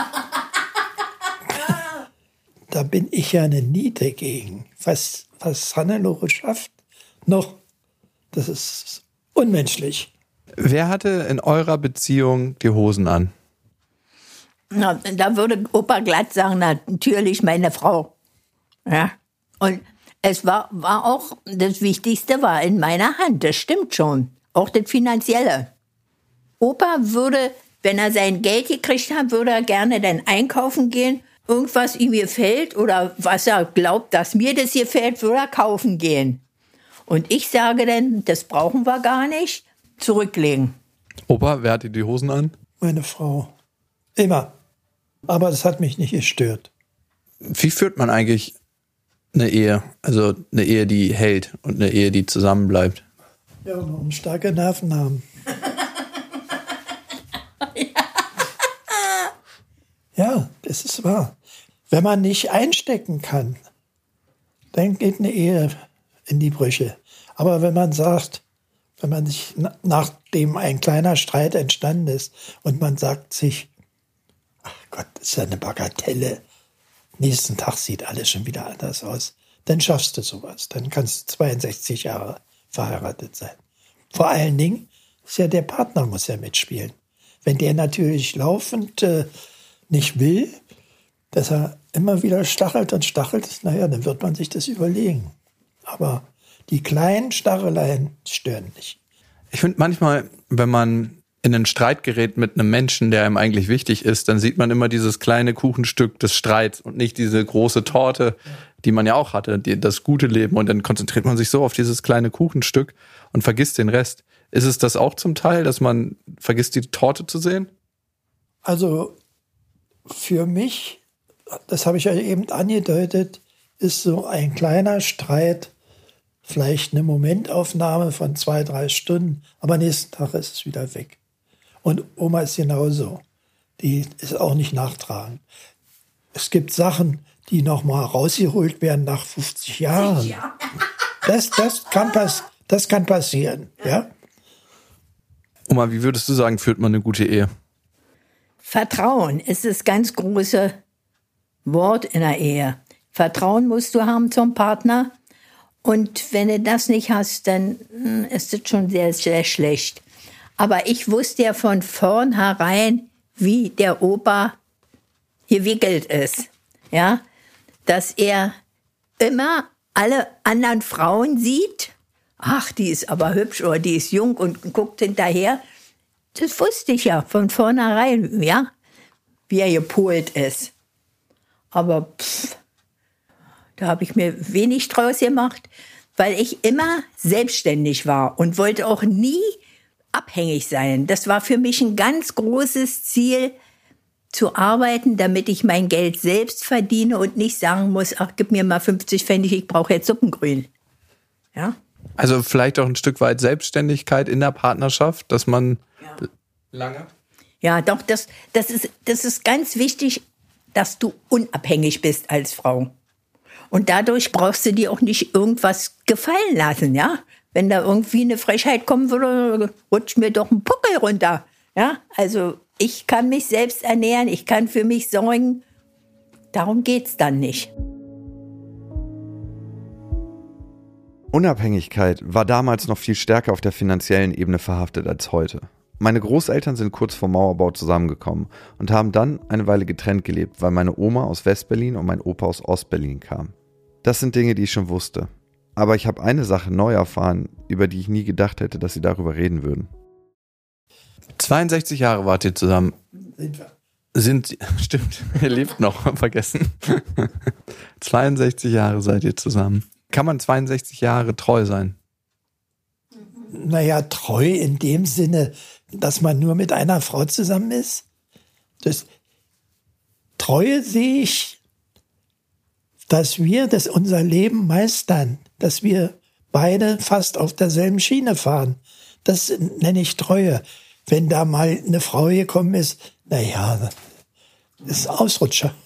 da bin ich ja eine Niete gegen. Was, was Hannelore schafft, noch, das ist unmenschlich. Wer hatte in eurer Beziehung die Hosen an? Na, da würde Opa glatt sagen, natürlich meine Frau. Ja. Und es war, war auch, das Wichtigste war in meiner Hand, das stimmt schon. Auch das Finanzielle. Opa würde, wenn er sein Geld gekriegt hat, würde er gerne dann einkaufen gehen. Irgendwas ihm gefällt oder was er glaubt, dass mir das gefällt, würde er kaufen gehen. Und ich sage dann, das brauchen wir gar nicht, zurücklegen. Opa, wer hatte die Hosen an? Meine Frau. Immer. Aber das hat mich nicht gestört. Wie führt man eigentlich eine Ehe? Also eine Ehe, die hält und eine Ehe, die zusammenbleibt? Ja, man muss starke Nerven haben. Ja, das ist wahr. Wenn man nicht einstecken kann, dann geht eine Ehe in die Brüche. Aber wenn man sagt, wenn man sich, nachdem ein kleiner Streit entstanden ist und man sagt sich, ach Gott, das ist ja eine Bagatelle, nächsten Tag sieht alles schon wieder anders aus, dann schaffst du sowas. Dann kannst du zweiundsechzig Jahre verheiratet sein. Vor allen Dingen ist ja der Partner muss ja mitspielen. Wenn der natürlich laufend äh, nicht will, dass er immer wieder stachelt und stachelt, naja, dann wird man sich das überlegen. Aber die kleinen Stacheleien stören nicht. Ich finde manchmal, wenn man in einen Streit gerät mit einem Menschen, der einem eigentlich wichtig ist, dann sieht man immer dieses kleine Kuchenstück des Streits und nicht diese große Torte, die man ja auch hatte, die, das gute Leben. Und dann konzentriert man sich so auf dieses kleine Kuchenstück und vergisst den Rest. Ist es das auch zum Teil, dass man vergisst, die Torte zu sehen? Also für mich, das habe ich ja eben angedeutet, ist so ein kleiner Streit vielleicht eine Momentaufnahme von zwei, drei Stunden, aber nächsten Tag ist es wieder weg. Und Oma ist genauso. Die ist auch nicht nachtragend. Es gibt Sachen, die nochmal rausgeholt werden nach fünfzig Jahren. Das, das, kann, pass, das kann passieren, ja. Oma, wie würdest du sagen, führt man eine gute Ehe? Vertrauen ist das ganz große Wort in der Ehe. Vertrauen musst du haben zum Partner. Und wenn du das nicht hast, dann ist das schon sehr, sehr schlecht. Aber ich wusste ja von vornherein, wie der Opa gewickelt ist. Ja, dass er immer alle anderen Frauen sieht ach, die ist aber hübsch oder die ist jung und guckt hinterher. Das wusste ich ja von vornherein, ja, wie er gepolt ist. Aber pff, da habe ich mir wenig draus gemacht, weil ich immer selbstständig war und wollte auch nie abhängig sein. Das war für mich ein ganz großes Ziel, zu arbeiten, damit ich mein Geld selbst verdiene und nicht sagen muss, ach, gib mir mal fünfzig Pfennig, ich brauche jetzt Suppengrün. Ja? Also vielleicht auch ein Stück weit Selbstständigkeit in der Partnerschaft, dass man Ja. lange... Ja, doch, das, das, ist, das ist ganz wichtig, dass du unabhängig bist als Frau. Und dadurch brauchst du dir auch nicht irgendwas gefallen lassen, ja? Wenn da irgendwie eine Frechheit kommen würde, rutscht mir doch ein Puckel runter. Ja, also ich kann mich selbst ernähren, ich kann für mich sorgen. Darum geht's dann nicht. Unabhängigkeit war damals noch viel stärker auf der finanziellen Ebene verhaftet als heute. Meine Großeltern sind kurz vor Mauerbau zusammengekommen und haben dann eine Weile getrennt gelebt, weil meine Oma aus Westberlin und mein Opa aus Ostberlin kamen. Das sind Dinge, die ich schon wusste. Aber ich habe eine Sache neu erfahren, über die ich nie gedacht hätte, dass sie darüber reden würden. zweiundsechzig Jahre wart ihr zusammen. Sind wir. Sind, stimmt, ihr lebt noch, vergessen. zweiundsechzig Jahre seid ihr zusammen. Kann man zweiundsechzig Jahre treu sein? Naja, treu in dem Sinne, dass man nur mit einer Frau zusammen ist. Das Treue sehe ich, dass wir das unser Leben meistern, dass wir beide fast auf derselben Schiene fahren. Das nenne ich Treue. Wenn da mal eine Frau gekommen ist, naja, das ist Ausrutscher.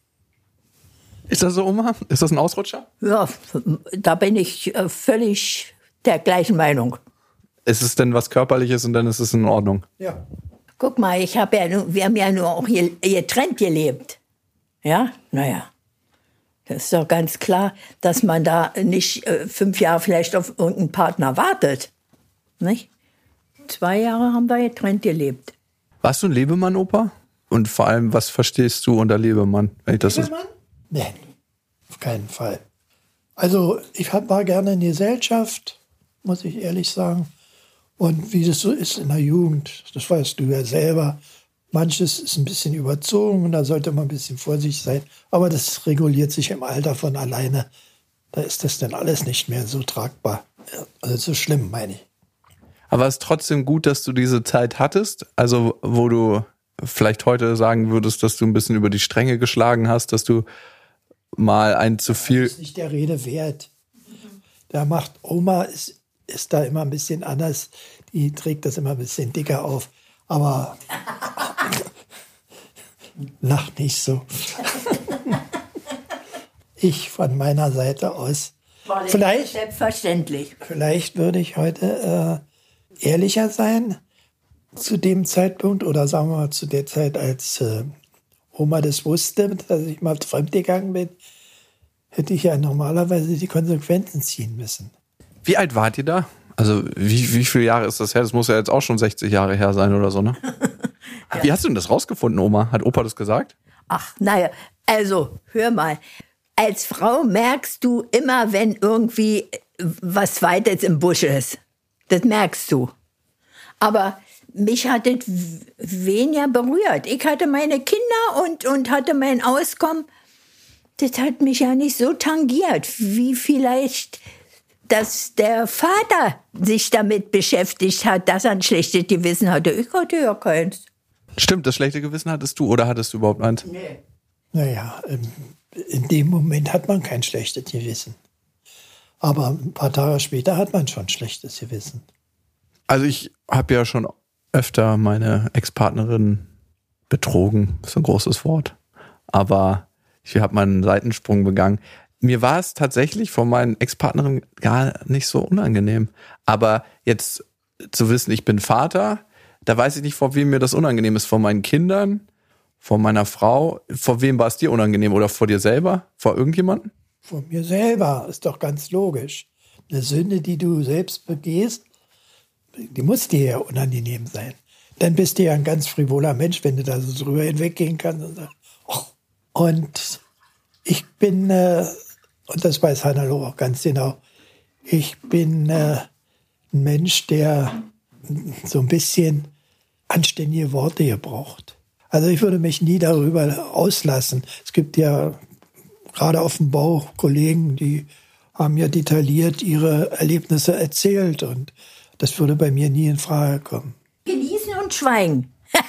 Ist das so, Oma? Ist das ein Ausrutscher? Ja, da bin ich äh, völlig der gleichen Meinung. Ist es denn was Körperliches und dann ist es in Ordnung? Ja. Guck mal, ich hab ja, nur- wir haben ja nur auch hier getrennt gelebt. Ja, naja. Das ist doch ganz klar, dass man da nicht äh, fünf Jahre vielleicht auf irgendeinen Partner wartet. Nicht? Zwei Jahre haben wir getrennt gelebt. Warst du ein Lebemann, Opa? Und vor allem, was verstehst du unter Lebemann? Wenn ich das ist? Nein, auf keinen Fall. Also ich hab- war gerne in Gesellschaft, muss ich ehrlich sagen. Und wie das so ist in der Jugend, das weißt du ja selber, manches ist ein bisschen überzogen und da sollte man ein bisschen vorsichtig sein. Aber das reguliert sich im Alter von alleine. Da ist das dann alles nicht mehr so tragbar. Also so schlimm, meine ich. Aber es ist trotzdem gut, dass du diese Zeit hattest, also wo du vielleicht heute sagen würdest, dass du ein bisschen über die Stränge geschlagen hast, dass du mal ein zu viel... Das ist nicht der Rede wert. Da macht Oma, ist, ist da immer ein bisschen anders. Die trägt das immer ein bisschen dicker auf. Aber lach nicht so. Ich von meiner Seite aus. Vielleicht, Selbstverständlich. vielleicht würde ich heute äh, ehrlicher sein zu dem Zeitpunkt oder sagen wir mal zu der Zeit, als äh, Oma das wusste, dass ich mal fremdgegangen bin, hätte ich ja normalerweise die Konsequenzen ziehen müssen. Wie alt wart ihr da? Also wie, wie viele Jahre ist das her? Das muss ja jetzt auch schon sechzig Jahre her sein oder so, ne? Ja. Wie hast du denn das rausgefunden, Oma? Hat Opa das gesagt? Ach, naja, also, hör mal. Als Frau merkst du immer, wenn irgendwie was Zweites im Busch ist. Das merkst du. Aber mich hat es w- weniger berührt. Ich hatte meine Kinder und, und hatte mein Auskommen. Das hat mich ja nicht so tangiert, wie vielleicht, dass der Vater sich damit beschäftigt hat, dass er ein schlechtes Gewissen hatte. Ich hatte ja keins. Stimmt, das schlechte Gewissen hattest du oder hattest du überhaupt eins? Nee. Naja, in dem Moment hat man kein schlechtes Gewissen. Aber ein paar Tage später hat man schon schlechtes Gewissen. Also ich habe ja schon öfter meine Ex-Partnerin betrogen, ist ein großes Wort. Aber ich habe mal einen Seitensprung begangen. Mir war es tatsächlich von meinen Ex-Partnerinnen gar nicht so unangenehm. Aber jetzt zu wissen, ich bin Vater, da weiß ich nicht, vor wem mir das unangenehm ist. Vor meinen Kindern, vor meiner Frau. Vor wem war es dir unangenehm? Oder vor dir selber? Vor irgendjemandem? Von mir selber, ist doch ganz logisch. Eine Sünde, die du selbst begehst, die muss dir ja unangenehm sein. Dann bist du ja ein ganz frivoler Mensch, wenn du da so drüber hinweggehen kannst. Und, sagst, oh. Und ich bin, äh, und das weiß Hannelore auch ganz genau, Ich bin äh, ein Mensch, der so ein bisschen anständige Worte hier braucht. Also ich würde mich nie darüber auslassen. Es gibt ja gerade auf dem Bau Kollegen, die haben ja detailliert ihre Erlebnisse erzählt und das würde bei mir nie in Frage kommen. Genießen und schweigen.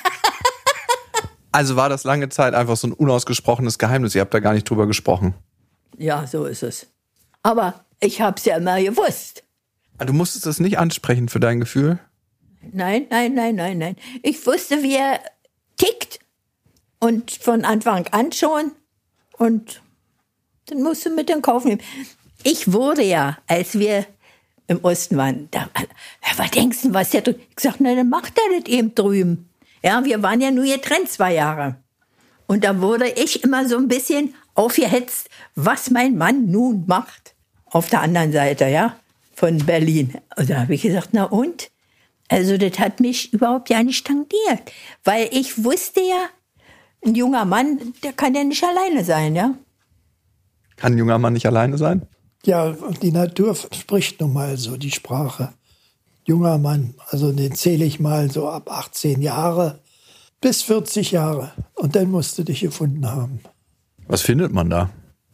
Also war das lange Zeit einfach so ein unausgesprochenes Geheimnis. Ihr habt da gar nicht drüber gesprochen. Ja, so ist es. Aber ich hab's ja immer gewusst. Du musstest das nicht ansprechen für dein Gefühl? Nein, nein, nein, nein, nein. Ich wusste, wie er tickt. Und von Anfang an schon. Und dann musst du mit in Kauf nehmen. Ich wurde ja, als wir im Osten waren, da, was denkst du, was der drüben? Ich sag, na, dann macht er das eben drüben. Ja, wir waren ja nur getrennt zwei Jahre. Und da wurde ich immer so ein bisschen aufgehetzt, was mein Mann nun macht. Auf der anderen Seite, ja, von Berlin. Und da habe ich gesagt, na und? Also das hat mich überhaupt ja nicht tangiert. Weil ich wusste ja, ein junger Mann, der kann ja nicht alleine sein, ja. Kann ein junger Mann nicht alleine sein? Ja, die Natur spricht nun mal so die Sprache. Junger Mann, also den zähle ich mal so ab achtzehn Jahre bis vierzig Jahre. Und dann musst du dich gefunden haben. Was findet man da?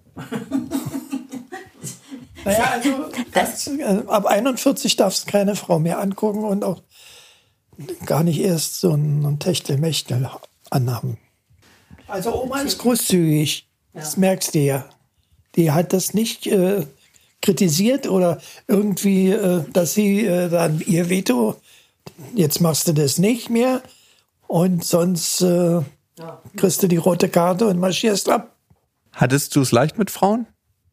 Naja, also das, äh, ab einundvierzig darfst du keine Frau mehr angucken und auch gar nicht erst so ein Techtelmechtel anhaben. Also Oma ist großzügig, das merkst du ja. Die hat das nicht äh, kritisiert oder irgendwie, äh, dass sie äh, dann ihr Veto, jetzt machst du das nicht mehr und sonst äh, kriegst du die rote Karte und marschierst ab. Hattest du es leicht mit Frauen?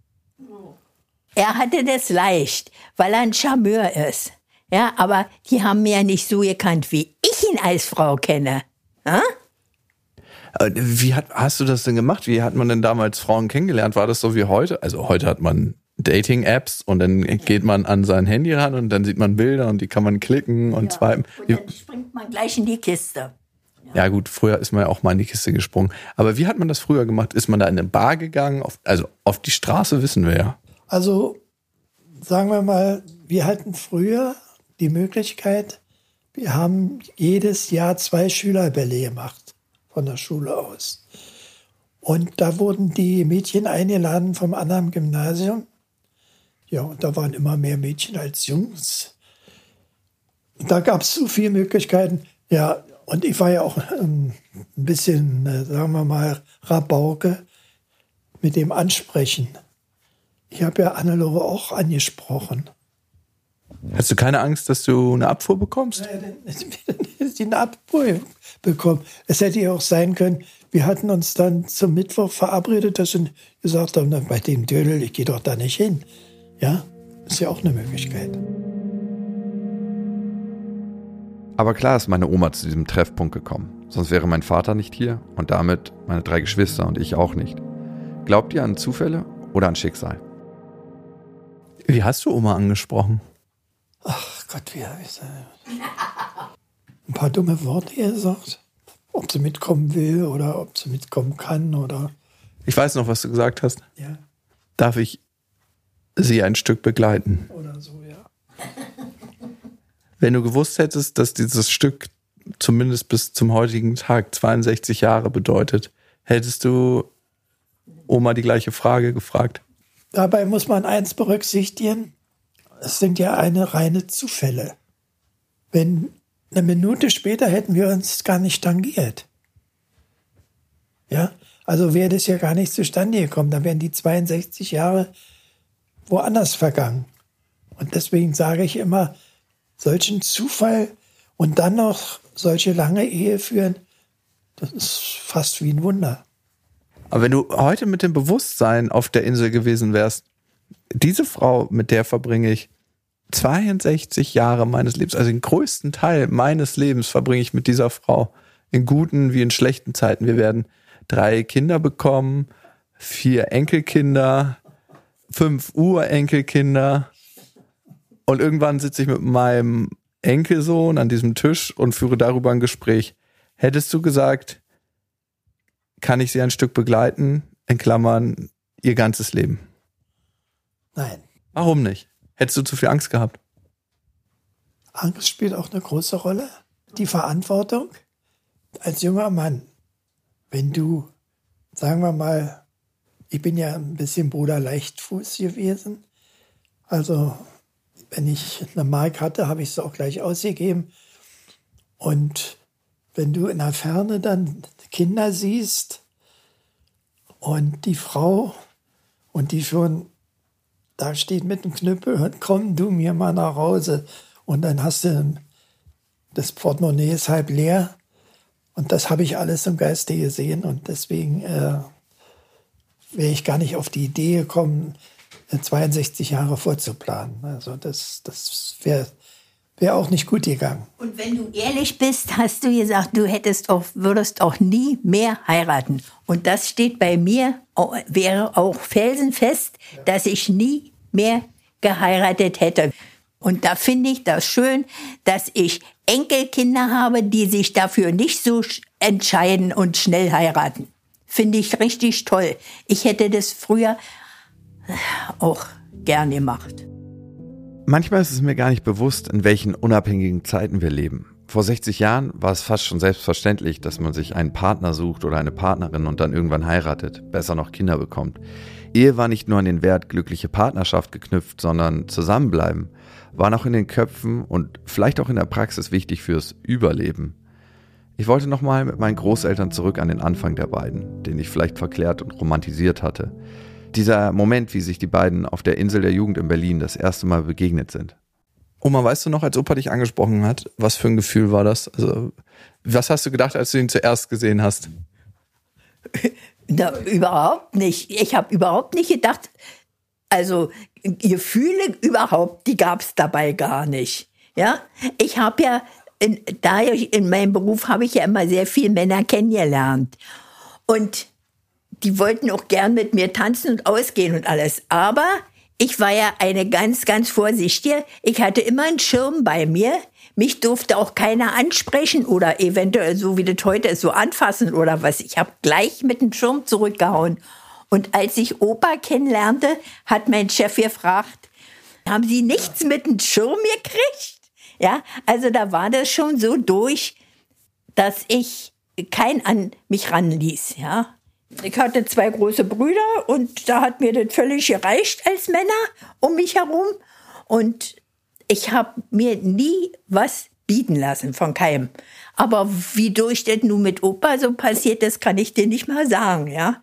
Er hatte das leicht, weil er ein Charmeur ist. Ja, aber die haben mir ja nicht so gekannt, wie ich ihn als Frau kenne. Hm? Wie hat, hast du das denn gemacht? Wie hat man denn damals Frauen kennengelernt? War das so wie heute? Also heute hat man Dating-Apps und dann geht man an sein Handy ran und dann sieht man Bilder und die kann man klicken und Ja, swipen. und dann springt man gleich in die Kiste. Ja gut, früher ist man ja auch mal in die Kiste gesprungen. Aber wie hat man das früher gemacht? Ist man da in eine Bar gegangen? Auf, also auf die Straße wissen wir ja. Also sagen wir mal, wir hatten früher die Möglichkeit, wir haben jedes Jahr zwei Schülerbälle gemacht von der Schule aus. Und da wurden die Mädchen eingeladen vom anderen Gymnasium. Ja, und da waren immer mehr Mädchen als Jungs. Und da gab es so viele Möglichkeiten. Ja, und ich war ja auch ähm, ein bisschen, äh, sagen wir mal, Rabauke mit dem Ansprechen. Ich habe ja Hannelore auch angesprochen. Hast du keine Angst, dass du eine Abfuhr bekommst? Ja, dann hätte sie eine Abfuhr bekommen. Es hätte ja auch sein können, wir hatten uns dann zum Mittwoch verabredet, dass sie gesagt haben, bei dem Dödel, ich gehe doch da nicht hin. Ja, ist ja auch eine Möglichkeit. Aber klar ist meine Oma zu diesem Treffpunkt gekommen. Sonst wäre mein Vater nicht hier und damit meine drei Geschwister und ich auch nicht. Glaubt ihr an Zufälle oder an Schicksal? Wie hast du Oma angesprochen? Ach Gott, wie habe ich das? Ein paar dumme Worte gesagt. Ob sie mitkommen will oder ob sie mitkommen kann oder. Ich weiß noch, was du gesagt hast. Ja. Darf ich sie ein Stück begleiten? Oder so, ja. Wenn du gewusst hättest, dass dieses Stück zumindest bis zum heutigen Tag zweiundsechzig Jahre bedeutet, hättest du Oma die gleiche Frage gefragt? Dabei muss man eins berücksichtigen. Es sind ja eine reine Zufälle. Wenn eine Minute später hätten wir uns gar nicht tangiert. Ja, also wäre das ja gar nicht zustande gekommen. Dann wären die zweiundsechzig Jahre woanders vergangen. Und deswegen sage ich immer, solchen Zufall und dann noch solche lange Ehe führen, das ist fast wie ein Wunder. Aber wenn du heute mit dem Bewusstsein auf der Insel gewesen wärst, diese Frau, mit der verbringe ich zweiundsechzig Jahre meines Lebens, also den größten Teil meines Lebens verbringe ich mit dieser Frau. In guten wie in schlechten Zeiten. Wir werden drei Kinder bekommen, vier Enkelkinder, fünf Urenkelkinder. Und irgendwann sitze ich mit meinem Enkelsohn an diesem Tisch und führe darüber ein Gespräch. Hättest du gesagt, kann ich sie ein Stück begleiten, in Klammern, ihr ganzes Leben? Nein. Warum nicht? Hättest du zu viel Angst gehabt? Angst spielt auch eine große Rolle. Die Verantwortung als junger Mann. Wenn du, sagen wir mal, ich bin ja ein bisschen Bruder Leichtfuß gewesen. Also wenn ich eine Mark hatte, habe ich es auch gleich ausgegeben. Und wenn du in der Ferne dann Kinder siehst und die Frau und die schon da steht mit dem Knüppel und komm du mir mal nach Hause. Und dann hast du, das Portemonnaie ist halb leer. Und das habe ich alles im Geiste gesehen. Und deswegen äh, wäre ich gar nicht auf die Idee gekommen, zweiundsechzig Jahre vorzuplanen. Also das, das wäre wär auch nicht gut gegangen. Und wenn du ehrlich bist, hast du gesagt, du hättest auch, würdest auch nie mehr heiraten. Und das steht bei mir, wäre auch felsenfest, dass ich nie mehr geheiratet hätte. Und da finde ich das schön, dass ich Enkelkinder habe, die sich dafür nicht so entscheiden und schnell heiraten. Finde ich richtig toll. Ich hätte das früher auch gern gemacht. Manchmal ist es mir gar nicht bewusst, in welchen unabhängigen Zeiten wir leben. Vor sechzig Jahren war es fast schon selbstverständlich, dass man sich einen Partner sucht oder eine Partnerin und dann irgendwann heiratet, besser noch Kinder bekommt. Ehe war nicht nur an den Wert glückliche Partnerschaft geknüpft, sondern Zusammenbleiben war noch in den Köpfen und vielleicht auch in der Praxis wichtig fürs Überleben. Ich wollte nochmal mit meinen Großeltern zurück an den Anfang der beiden, den ich vielleicht verklärt und romantisiert hatte. Dieser Moment, wie sich die beiden auf der Insel der Jugend in Berlin das erste Mal begegnet sind. Oma, weißt du noch, als Opa dich angesprochen hat, was für ein Gefühl war das? Also, was hast du gedacht, als du ihn zuerst gesehen hast? Na, überhaupt nicht. Ich habe überhaupt nicht gedacht, also Gefühle überhaupt, die gab es dabei gar nicht. Ja, ich habe ja, in, da ich, in meinem Beruf habe ich ja immer sehr viele Männer kennengelernt. Und die wollten auch gern mit mir tanzen und ausgehen und alles. Aber ich war ja eine ganz, ganz vorsichtige. Ich hatte immer einen Schirm bei mir. Mich durfte auch keiner ansprechen oder eventuell, so wie das heute ist, so anfassen oder was. Ich habe gleich mit dem Schirm zurückgehauen. Und als ich Opa kennenlernte, hat mein Chef gefragt, haben Sie nichts mit dem Schirm gekriegt? Ja, also da war das schon so durch, dass ich keinen an mich ranließ, ja. Ich hatte zwei große Brüder und da hat mir das völlig gereicht als Männer um mich herum. Und ich habe mir nie was bieten lassen von keinem. Aber wie durch das nun mit Opa so passiert ist, kann ich dir nicht mal sagen, ja.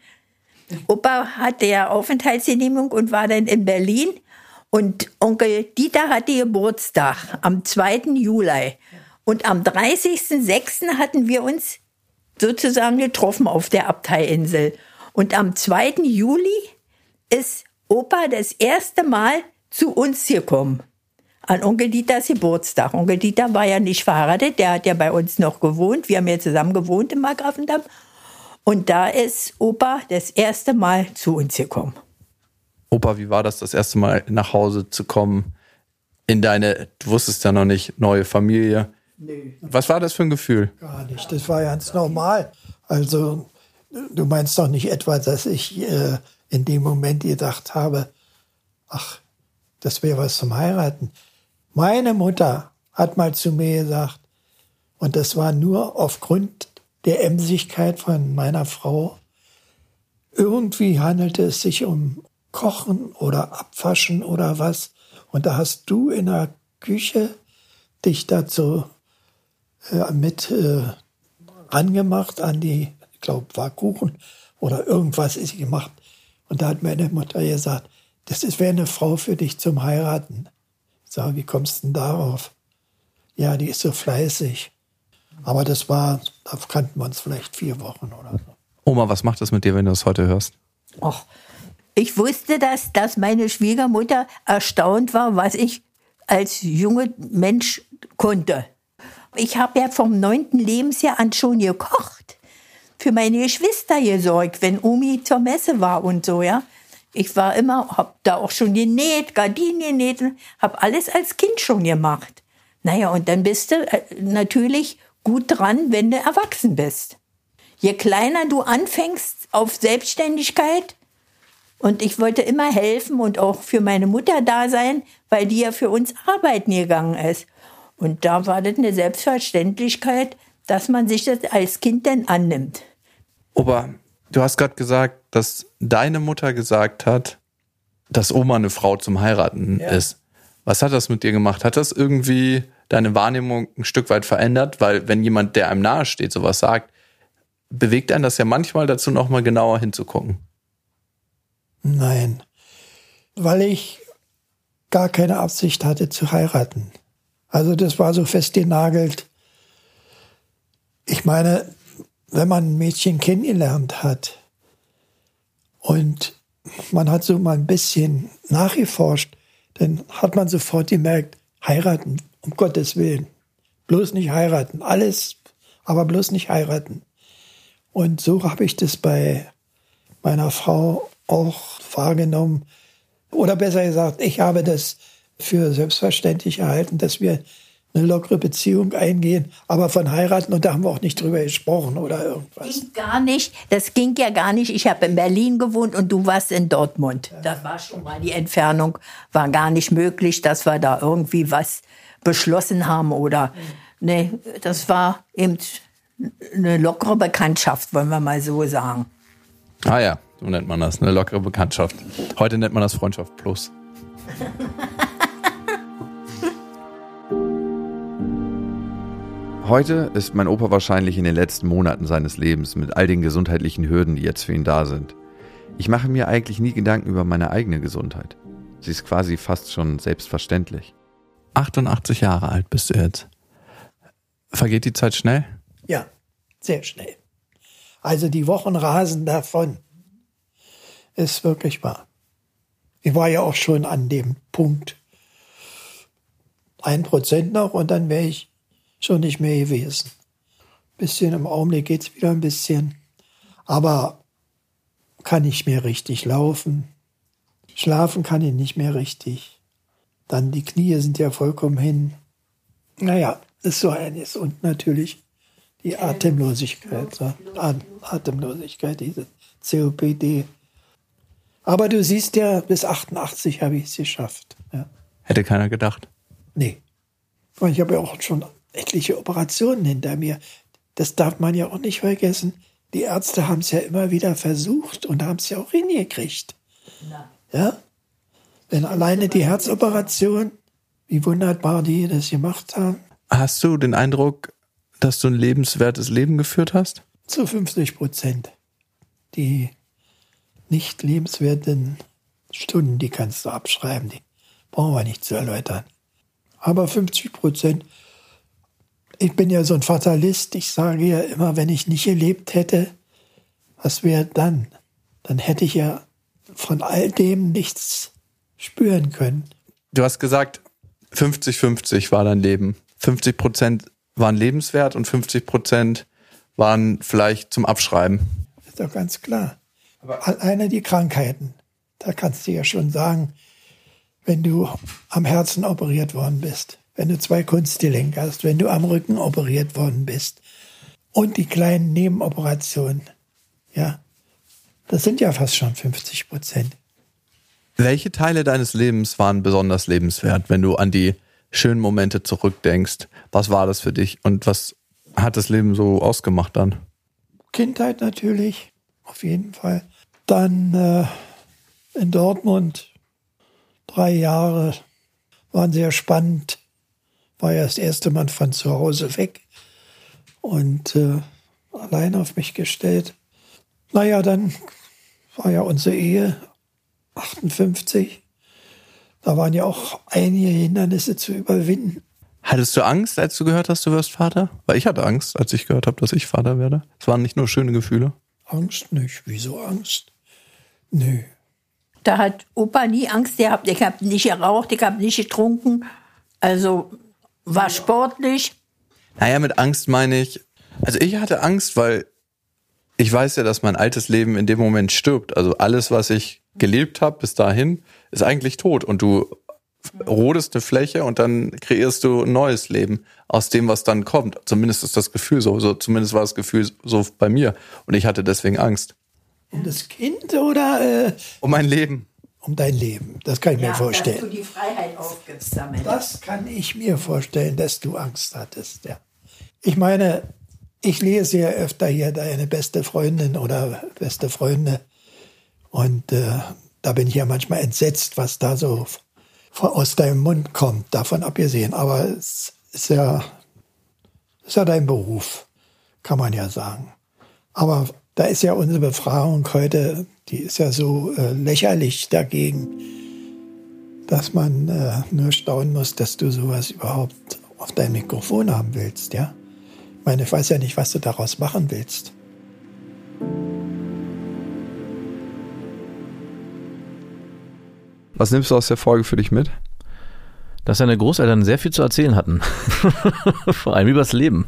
Opa hatte ja Aufenthaltsgenehmigung und war dann in Berlin. Und Onkel Dieter hatte Geburtstag am zweiten Juli. Und am dreißigsten sechsten hatten wir uns sozusagen getroffen auf der Abteiinsel. Und am zweiten Juli ist Opa das erste Mal zu uns gekommen. An Onkel Dieters Geburtstag. Onkel Dieter war ja nicht verheiratet, der hat ja bei uns noch gewohnt. Wir haben ja zusammen gewohnt im Markgrafendamm. Und da ist Opa das erste Mal zu uns gekommen. Opa, wie war das, das erste Mal nach Hause zu kommen? In deine, du wusstest ja noch nicht, neue Familie. Nee. Was war das für ein Gefühl? Gar nicht, das war ganz normal. Also du meinst doch nicht etwa, dass ich äh, in dem Moment gedacht habe, ach, das wäre was zum Heiraten. Meine Mutter hat mal zu mir gesagt, und das war nur aufgrund der Emsigkeit von meiner Frau, irgendwie handelte es sich um Kochen oder Abwaschen oder was. Und da hast du in der Küche dich dazu äh, mit äh, angemacht an die, ich glaube, war Kuchen oder irgendwas ist gemacht. Und da hat meine Mutter gesagt, das wäre eine Frau für dich zum Heiraten. Ich sage, wie kommst du denn darauf? Ja, die ist so fleißig. Aber das war, da kannten wir uns vielleicht vier Wochen oder so. Oma, was macht das mit dir, wenn du das heute hörst? Och, ich wusste das, dass meine Schwiegermutter erstaunt war, was ich als junger Mensch konnte. Ich habe ja vom neunten Lebensjahr an schon gekocht. Für meine Geschwister gesorgt, wenn Omi zur Messe war und so, ja. Ich war immer, hab da auch schon genäht, Gardinen genäht, hab alles als Kind schon gemacht. Naja, und dann bist du natürlich gut dran, wenn du erwachsen bist. Je kleiner du anfängst auf Selbstständigkeit, Und ich wollte immer helfen und auch für meine Mutter da sein, weil die ja für uns arbeiten gegangen ist. Und da war das eine Selbstverständlichkeit, dass man sich das als Kind dann annimmt. Opa, du hast gerade gesagt, dass deine Mutter gesagt hat, dass Oma eine Frau zum Heiraten Ja. ist. Was hat das mit dir gemacht? Hat das irgendwie deine Wahrnehmung ein Stück weit verändert? Weil wenn jemand, der einem nahe steht, sowas sagt, bewegt einen das ja manchmal dazu, nochmal genauer hinzugucken. Nein, weil ich gar keine Absicht hatte zu heiraten. Also das war so festgenagelt. Ich meine, wenn man ein Mädchen kennengelernt hat und man hat so mal ein bisschen nachgeforscht, dann hat man sofort gemerkt, heiraten, um Gottes Willen. Bloß nicht heiraten, alles, aber bloß nicht heiraten. Und so habe ich das bei meiner Frau auch wahrgenommen. Oder besser gesagt, ich habe das für selbstverständlich erhalten, dass wir eine lockere Beziehung eingehen, aber von heiraten, und da haben wir auch nicht drüber gesprochen oder irgendwas. Ging gar nicht, das ging ja gar nicht. Ich habe in Berlin gewohnt und du warst in Dortmund. Das war schon mal, die Entfernung war gar nicht möglich, dass wir da irgendwie was beschlossen haben oder, nee, das war eben eine lockere Bekanntschaft, wollen wir mal so sagen. Ah ja, so nennt man das, eine lockere Bekanntschaft. Heute nennt man das Freundschaft Plus. Heute ist mein Opa wahrscheinlich in den letzten Monaten seines Lebens mit all den gesundheitlichen Hürden, die jetzt für ihn da sind. Ich mache mir eigentlich nie Gedanken über meine eigene Gesundheit. Sie ist quasi fast schon selbstverständlich. achtundachtzig Jahre alt bist du jetzt. Vergeht die Zeit schnell? Ja, sehr schnell. Also die Wochen rasen davon. Ist wirklich wahr. Ich war ja auch schon an dem Punkt. Ein Prozent noch und dann wäre ich schon nicht mehr gewesen. Bisschen im Augenblick geht es wieder ein bisschen. Aber kann nicht mehr richtig laufen. Schlafen kann ich nicht mehr richtig. Dann die Knie sind ja vollkommen hin. Naja, ist so eines. Und natürlich die Atemlosigkeit. So. Atemlosigkeit, diese C O P D. Aber du siehst ja, bis achtundachtzig habe ich es geschafft. Ja. Hätte keiner gedacht. Nee. Weil ich habe ja auch schon etliche Operationen hinter mir. Das darf man ja auch nicht vergessen. Die Ärzte haben es ja immer wieder versucht und haben es ja auch hingekriegt. Ja? Wenn alleine die Herzoperation, wie wunderbar die das gemacht haben. Hast du den Eindruck, dass du ein lebenswertes Leben geführt hast? Zu fünfzig Prozent. Die nicht lebenswerten Stunden, die kannst du abschreiben. Die brauchen wir nicht zu erläutern. Aber fünfzig Prozent. Ich bin ja so ein Fatalist. Ich sage ja immer, wenn ich nicht gelebt hätte, was wäre dann? Dann hätte ich ja von all dem nichts spüren können. Du hast gesagt, fünfzig fünfzig war dein Leben. fünfzig Prozent waren lebenswert und fünfzig Prozent waren vielleicht zum Abschreiben. Ist doch ganz klar. Aber alleine die Krankheiten, da kannst du ja schon sagen, wenn du am Herzen operiert worden bist, wenn du zwei Kunstgelenke hast, wenn du am Rücken operiert worden bist und die kleinen Nebenoperationen, ja, das sind ja fast schon fünfzig Prozent. Welche Teile deines Lebens waren besonders lebenswert, wenn du an die schönen Momente zurückdenkst? Was war das für dich und was hat das Leben so ausgemacht dann? Kindheit natürlich, auf jeden Fall. Dann äh, in Dortmund drei Jahre waren sehr spannend. War ja das erste Mal von zu Hause weg und äh, allein auf mich gestellt. Naja, dann war ja unsere Ehe achtundfünfzig. Da waren ja auch einige Hindernisse zu überwinden. Hattest du Angst, als du gehört hast, du wirst Vater? Weil ich hatte Angst, als ich gehört habe, dass ich Vater werde. Es waren nicht nur schöne Gefühle. Angst nicht. Wieso Angst? Nö. Da hat Opa nie Angst gehabt. Ich habe nicht geraucht, ich habe nicht getrunken. Also war sportlich. Naja, mit Angst meine ich, also ich hatte Angst, weil ich weiß ja, dass mein altes Leben in dem Moment stirbt. Also alles, was ich gelebt habe bis dahin, ist eigentlich tot. Und du rodest eine Fläche und dann kreierst du ein neues Leben aus dem, was dann kommt. Zumindest ist das Gefühl so. so zumindest war das Gefühl so bei mir. Und ich hatte deswegen Angst. Um das Kind oder äh, Um mein Leben. um dein Leben? Das kann ich mir Dass du vorstellen. die Freiheit aufgibst damit. Das kann ich mir vorstellen, dass du Angst hattest. Ja. Ich meine, ich lese ja öfter hier deine beste Freundin oder beste Freunde. Und äh, da bin ich ja manchmal entsetzt, was da so von, aus deinem Mund kommt, davon abgesehen. Aber es ist ja, ist ja dein Beruf, kann man ja sagen. Aber da ist ja unsere Befragung heute, die ist ja so äh, lächerlich dagegen, dass man äh, nur staunen muss, dass du sowas überhaupt auf deinem Mikrofon haben willst, ja? Ich meine, ich weiß ja nicht, was du daraus machen willst. Was nimmst du aus der Folge für dich mit? Dass seine Großeltern sehr viel zu erzählen hatten. Vor allem übers Leben.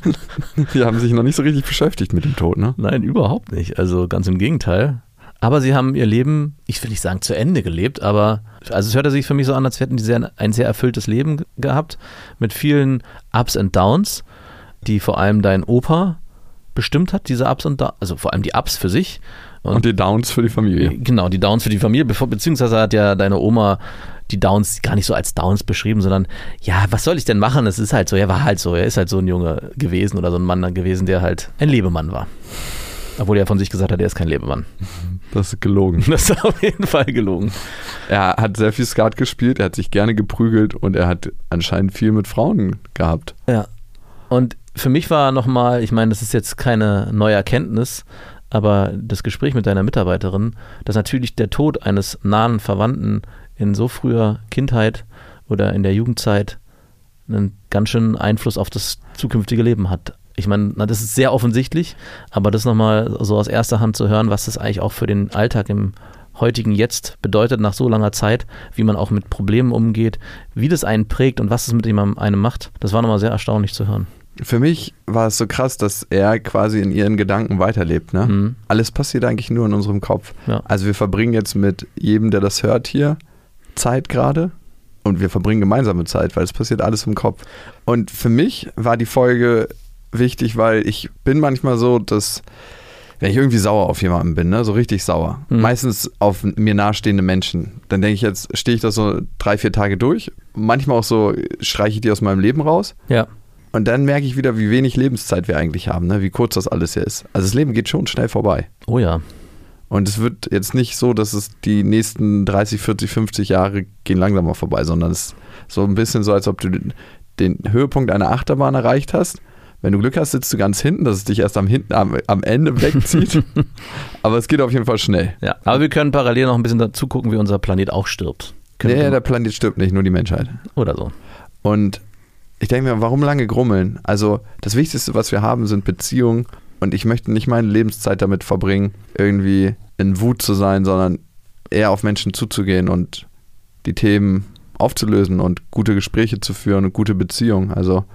Die haben sich noch nicht so richtig beschäftigt mit dem Tod, ne? Nein, überhaupt nicht. Also ganz im Gegenteil. Aber sie haben ihr Leben, ich will nicht sagen zu Ende gelebt, aber also es hörte sich für mich so an, als hätten die sehr, ein sehr erfülltes Leben ge- gehabt, mit vielen Ups und Downs, die vor allem dein Opa bestimmt hat, diese Ups und Downs, also vor allem die Ups für sich. Und, und die Downs für die Familie. Genau, die Downs für die Familie, bevor, beziehungsweise hat ja deine Oma die Downs gar nicht so als Downs beschrieben, sondern ja, was soll ich denn machen? Es ist halt so, er war halt so, er ist halt so ein Junge gewesen oder so ein Mann gewesen, der halt ein Lebemann war. Obwohl er von sich gesagt hat, er ist kein Lebemann. Das ist gelogen. Das ist auf jeden Fall gelogen. Er hat sehr viel Skat gespielt, er hat sich gerne geprügelt und er hat anscheinend viel mit Frauen gehabt. Ja. Und für mich war nochmal, ich meine, das ist jetzt keine neue Erkenntnis, aber das Gespräch mit deiner Mitarbeiterin, dass natürlich der Tod eines nahen Verwandten in so früher Kindheit oder in der Jugendzeit einen ganz schönen Einfluss auf das zukünftige Leben hat. Ich meine, na, das ist sehr offensichtlich, aber das nochmal so aus erster Hand zu hören, was das eigentlich auch für den Alltag im heutigen Jetzt bedeutet nach so langer Zeit, wie man auch mit Problemen umgeht, wie das einen prägt und was es mit einem, einem macht, das war nochmal sehr erstaunlich zu hören. Für mich war es so krass, dass er quasi in ihren Gedanken weiterlebt. Ne? Mhm. Alles passiert eigentlich nur in unserem Kopf. Ja. Also wir verbringen jetzt mit jedem, der das hört hier, Zeit gerade. Und wir verbringen gemeinsame Zeit, weil es passiert alles im Kopf. Und für mich war die Folge wichtig, weil ich bin manchmal so, dass wenn ich irgendwie sauer auf jemanden bin, ne, so richtig sauer, mhm. meistens auf mir nahestehende Menschen, dann denke ich jetzt, stehe ich das so drei, vier Tage durch. Manchmal auch so, streiche ich die aus meinem Leben raus. Ja. Und dann merke ich wieder, wie wenig Lebenszeit wir eigentlich haben, ne? Wie kurz das alles hier ist. Also das Leben geht schon schnell vorbei. Oh ja. Und es wird jetzt nicht so, dass es die nächsten dreißig, vierzig, fünfzig Jahre gehen langsamer vorbei, sondern es ist so ein bisschen so, als ob du den, den Höhepunkt einer Achterbahn erreicht hast. Wenn du Glück hast, sitzt du ganz hinten, dass es dich erst am, hinten, am, am Ende wegzieht. Aber es geht auf jeden Fall schnell. Ja, aber wir können parallel noch ein bisschen dazu gucken, wie unser Planet auch stirbt. Können Nee, wir- der Planet stirbt nicht, nur die Menschheit. Oder so. Und ich denke mir, warum lange grummeln? Also das Wichtigste, was wir haben, sind Beziehungen. Und ich möchte nicht meine Lebenszeit damit verbringen, irgendwie in Wut zu sein, sondern eher auf Menschen zuzugehen und die Themen aufzulösen und gute Gespräche zu führen und gute Beziehungen. Also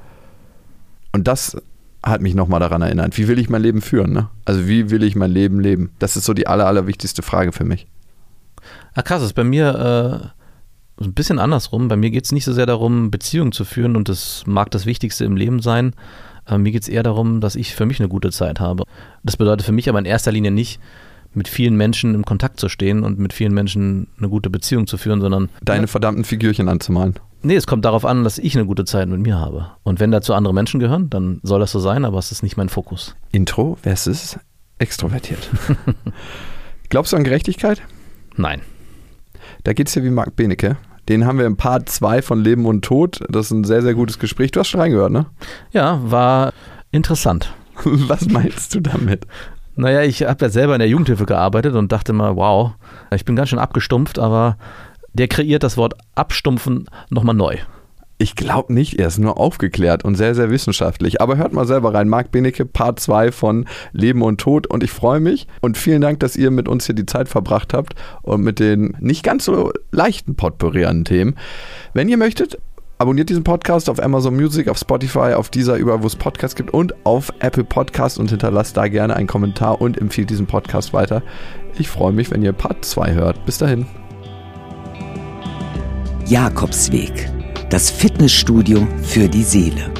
und das hat mich nochmal daran erinnert. Wie will ich mein Leben führen? Ne? Also wie will ich mein Leben leben? Das ist so die aller, allerwichtigste Frage für mich. Ah, krass, das ist bei mir äh, ein bisschen andersrum. Bei mir geht es nicht so sehr darum, Beziehungen zu führen und das mag das Wichtigste im Leben sein. Äh, mir geht es eher darum, dass ich für mich eine gute Zeit habe. Das bedeutet für mich aber in erster Linie nicht, mit vielen Menschen im Kontakt zu stehen und mit vielen Menschen eine gute Beziehung zu führen, sondern Deine verdammten Figürchen anzumalen. nee, es kommt darauf an, dass ich eine gute Zeit mit mir habe. Und wenn dazu andere Menschen gehören, dann soll das so sein, aber es ist nicht mein Fokus. Intro versus extrovertiert. Glaubst du an Gerechtigkeit? Nein. Da geht es ja wie Marc Benecke. Den haben wir im Part zwei von Leben und Tod. Das ist ein sehr, sehr gutes Gespräch. Du hast schon reingehört, ne? Ja, war interessant. Was meinst du damit? Naja, ich habe ja selber in der Jugendhilfe gearbeitet und dachte mal, wow, ich bin ganz schön abgestumpft, aber der kreiert das Wort abstumpfen nochmal neu. Ich glaube nicht, er ist nur aufgeklärt und sehr, sehr wissenschaftlich. Aber hört mal selber rein. Marc Benecke, Part zwei von Leben und Tod. Und ich freue mich und vielen Dank, dass ihr mit uns hier die Zeit verbracht habt und mit den nicht ganz so leichten Potpourri an Themen. Wenn ihr möchtet, abonniert diesen Podcast auf Amazon Music, auf Spotify, auf Deezer, überall, wo es Podcasts gibt und auf Apple Podcasts und hinterlasst da gerne einen Kommentar und empfiehlt diesen Podcast weiter. Ich freue mich, wenn ihr Part zwei hört. Bis dahin. Jakobsweg. Das Fitnessstudio für die Seele.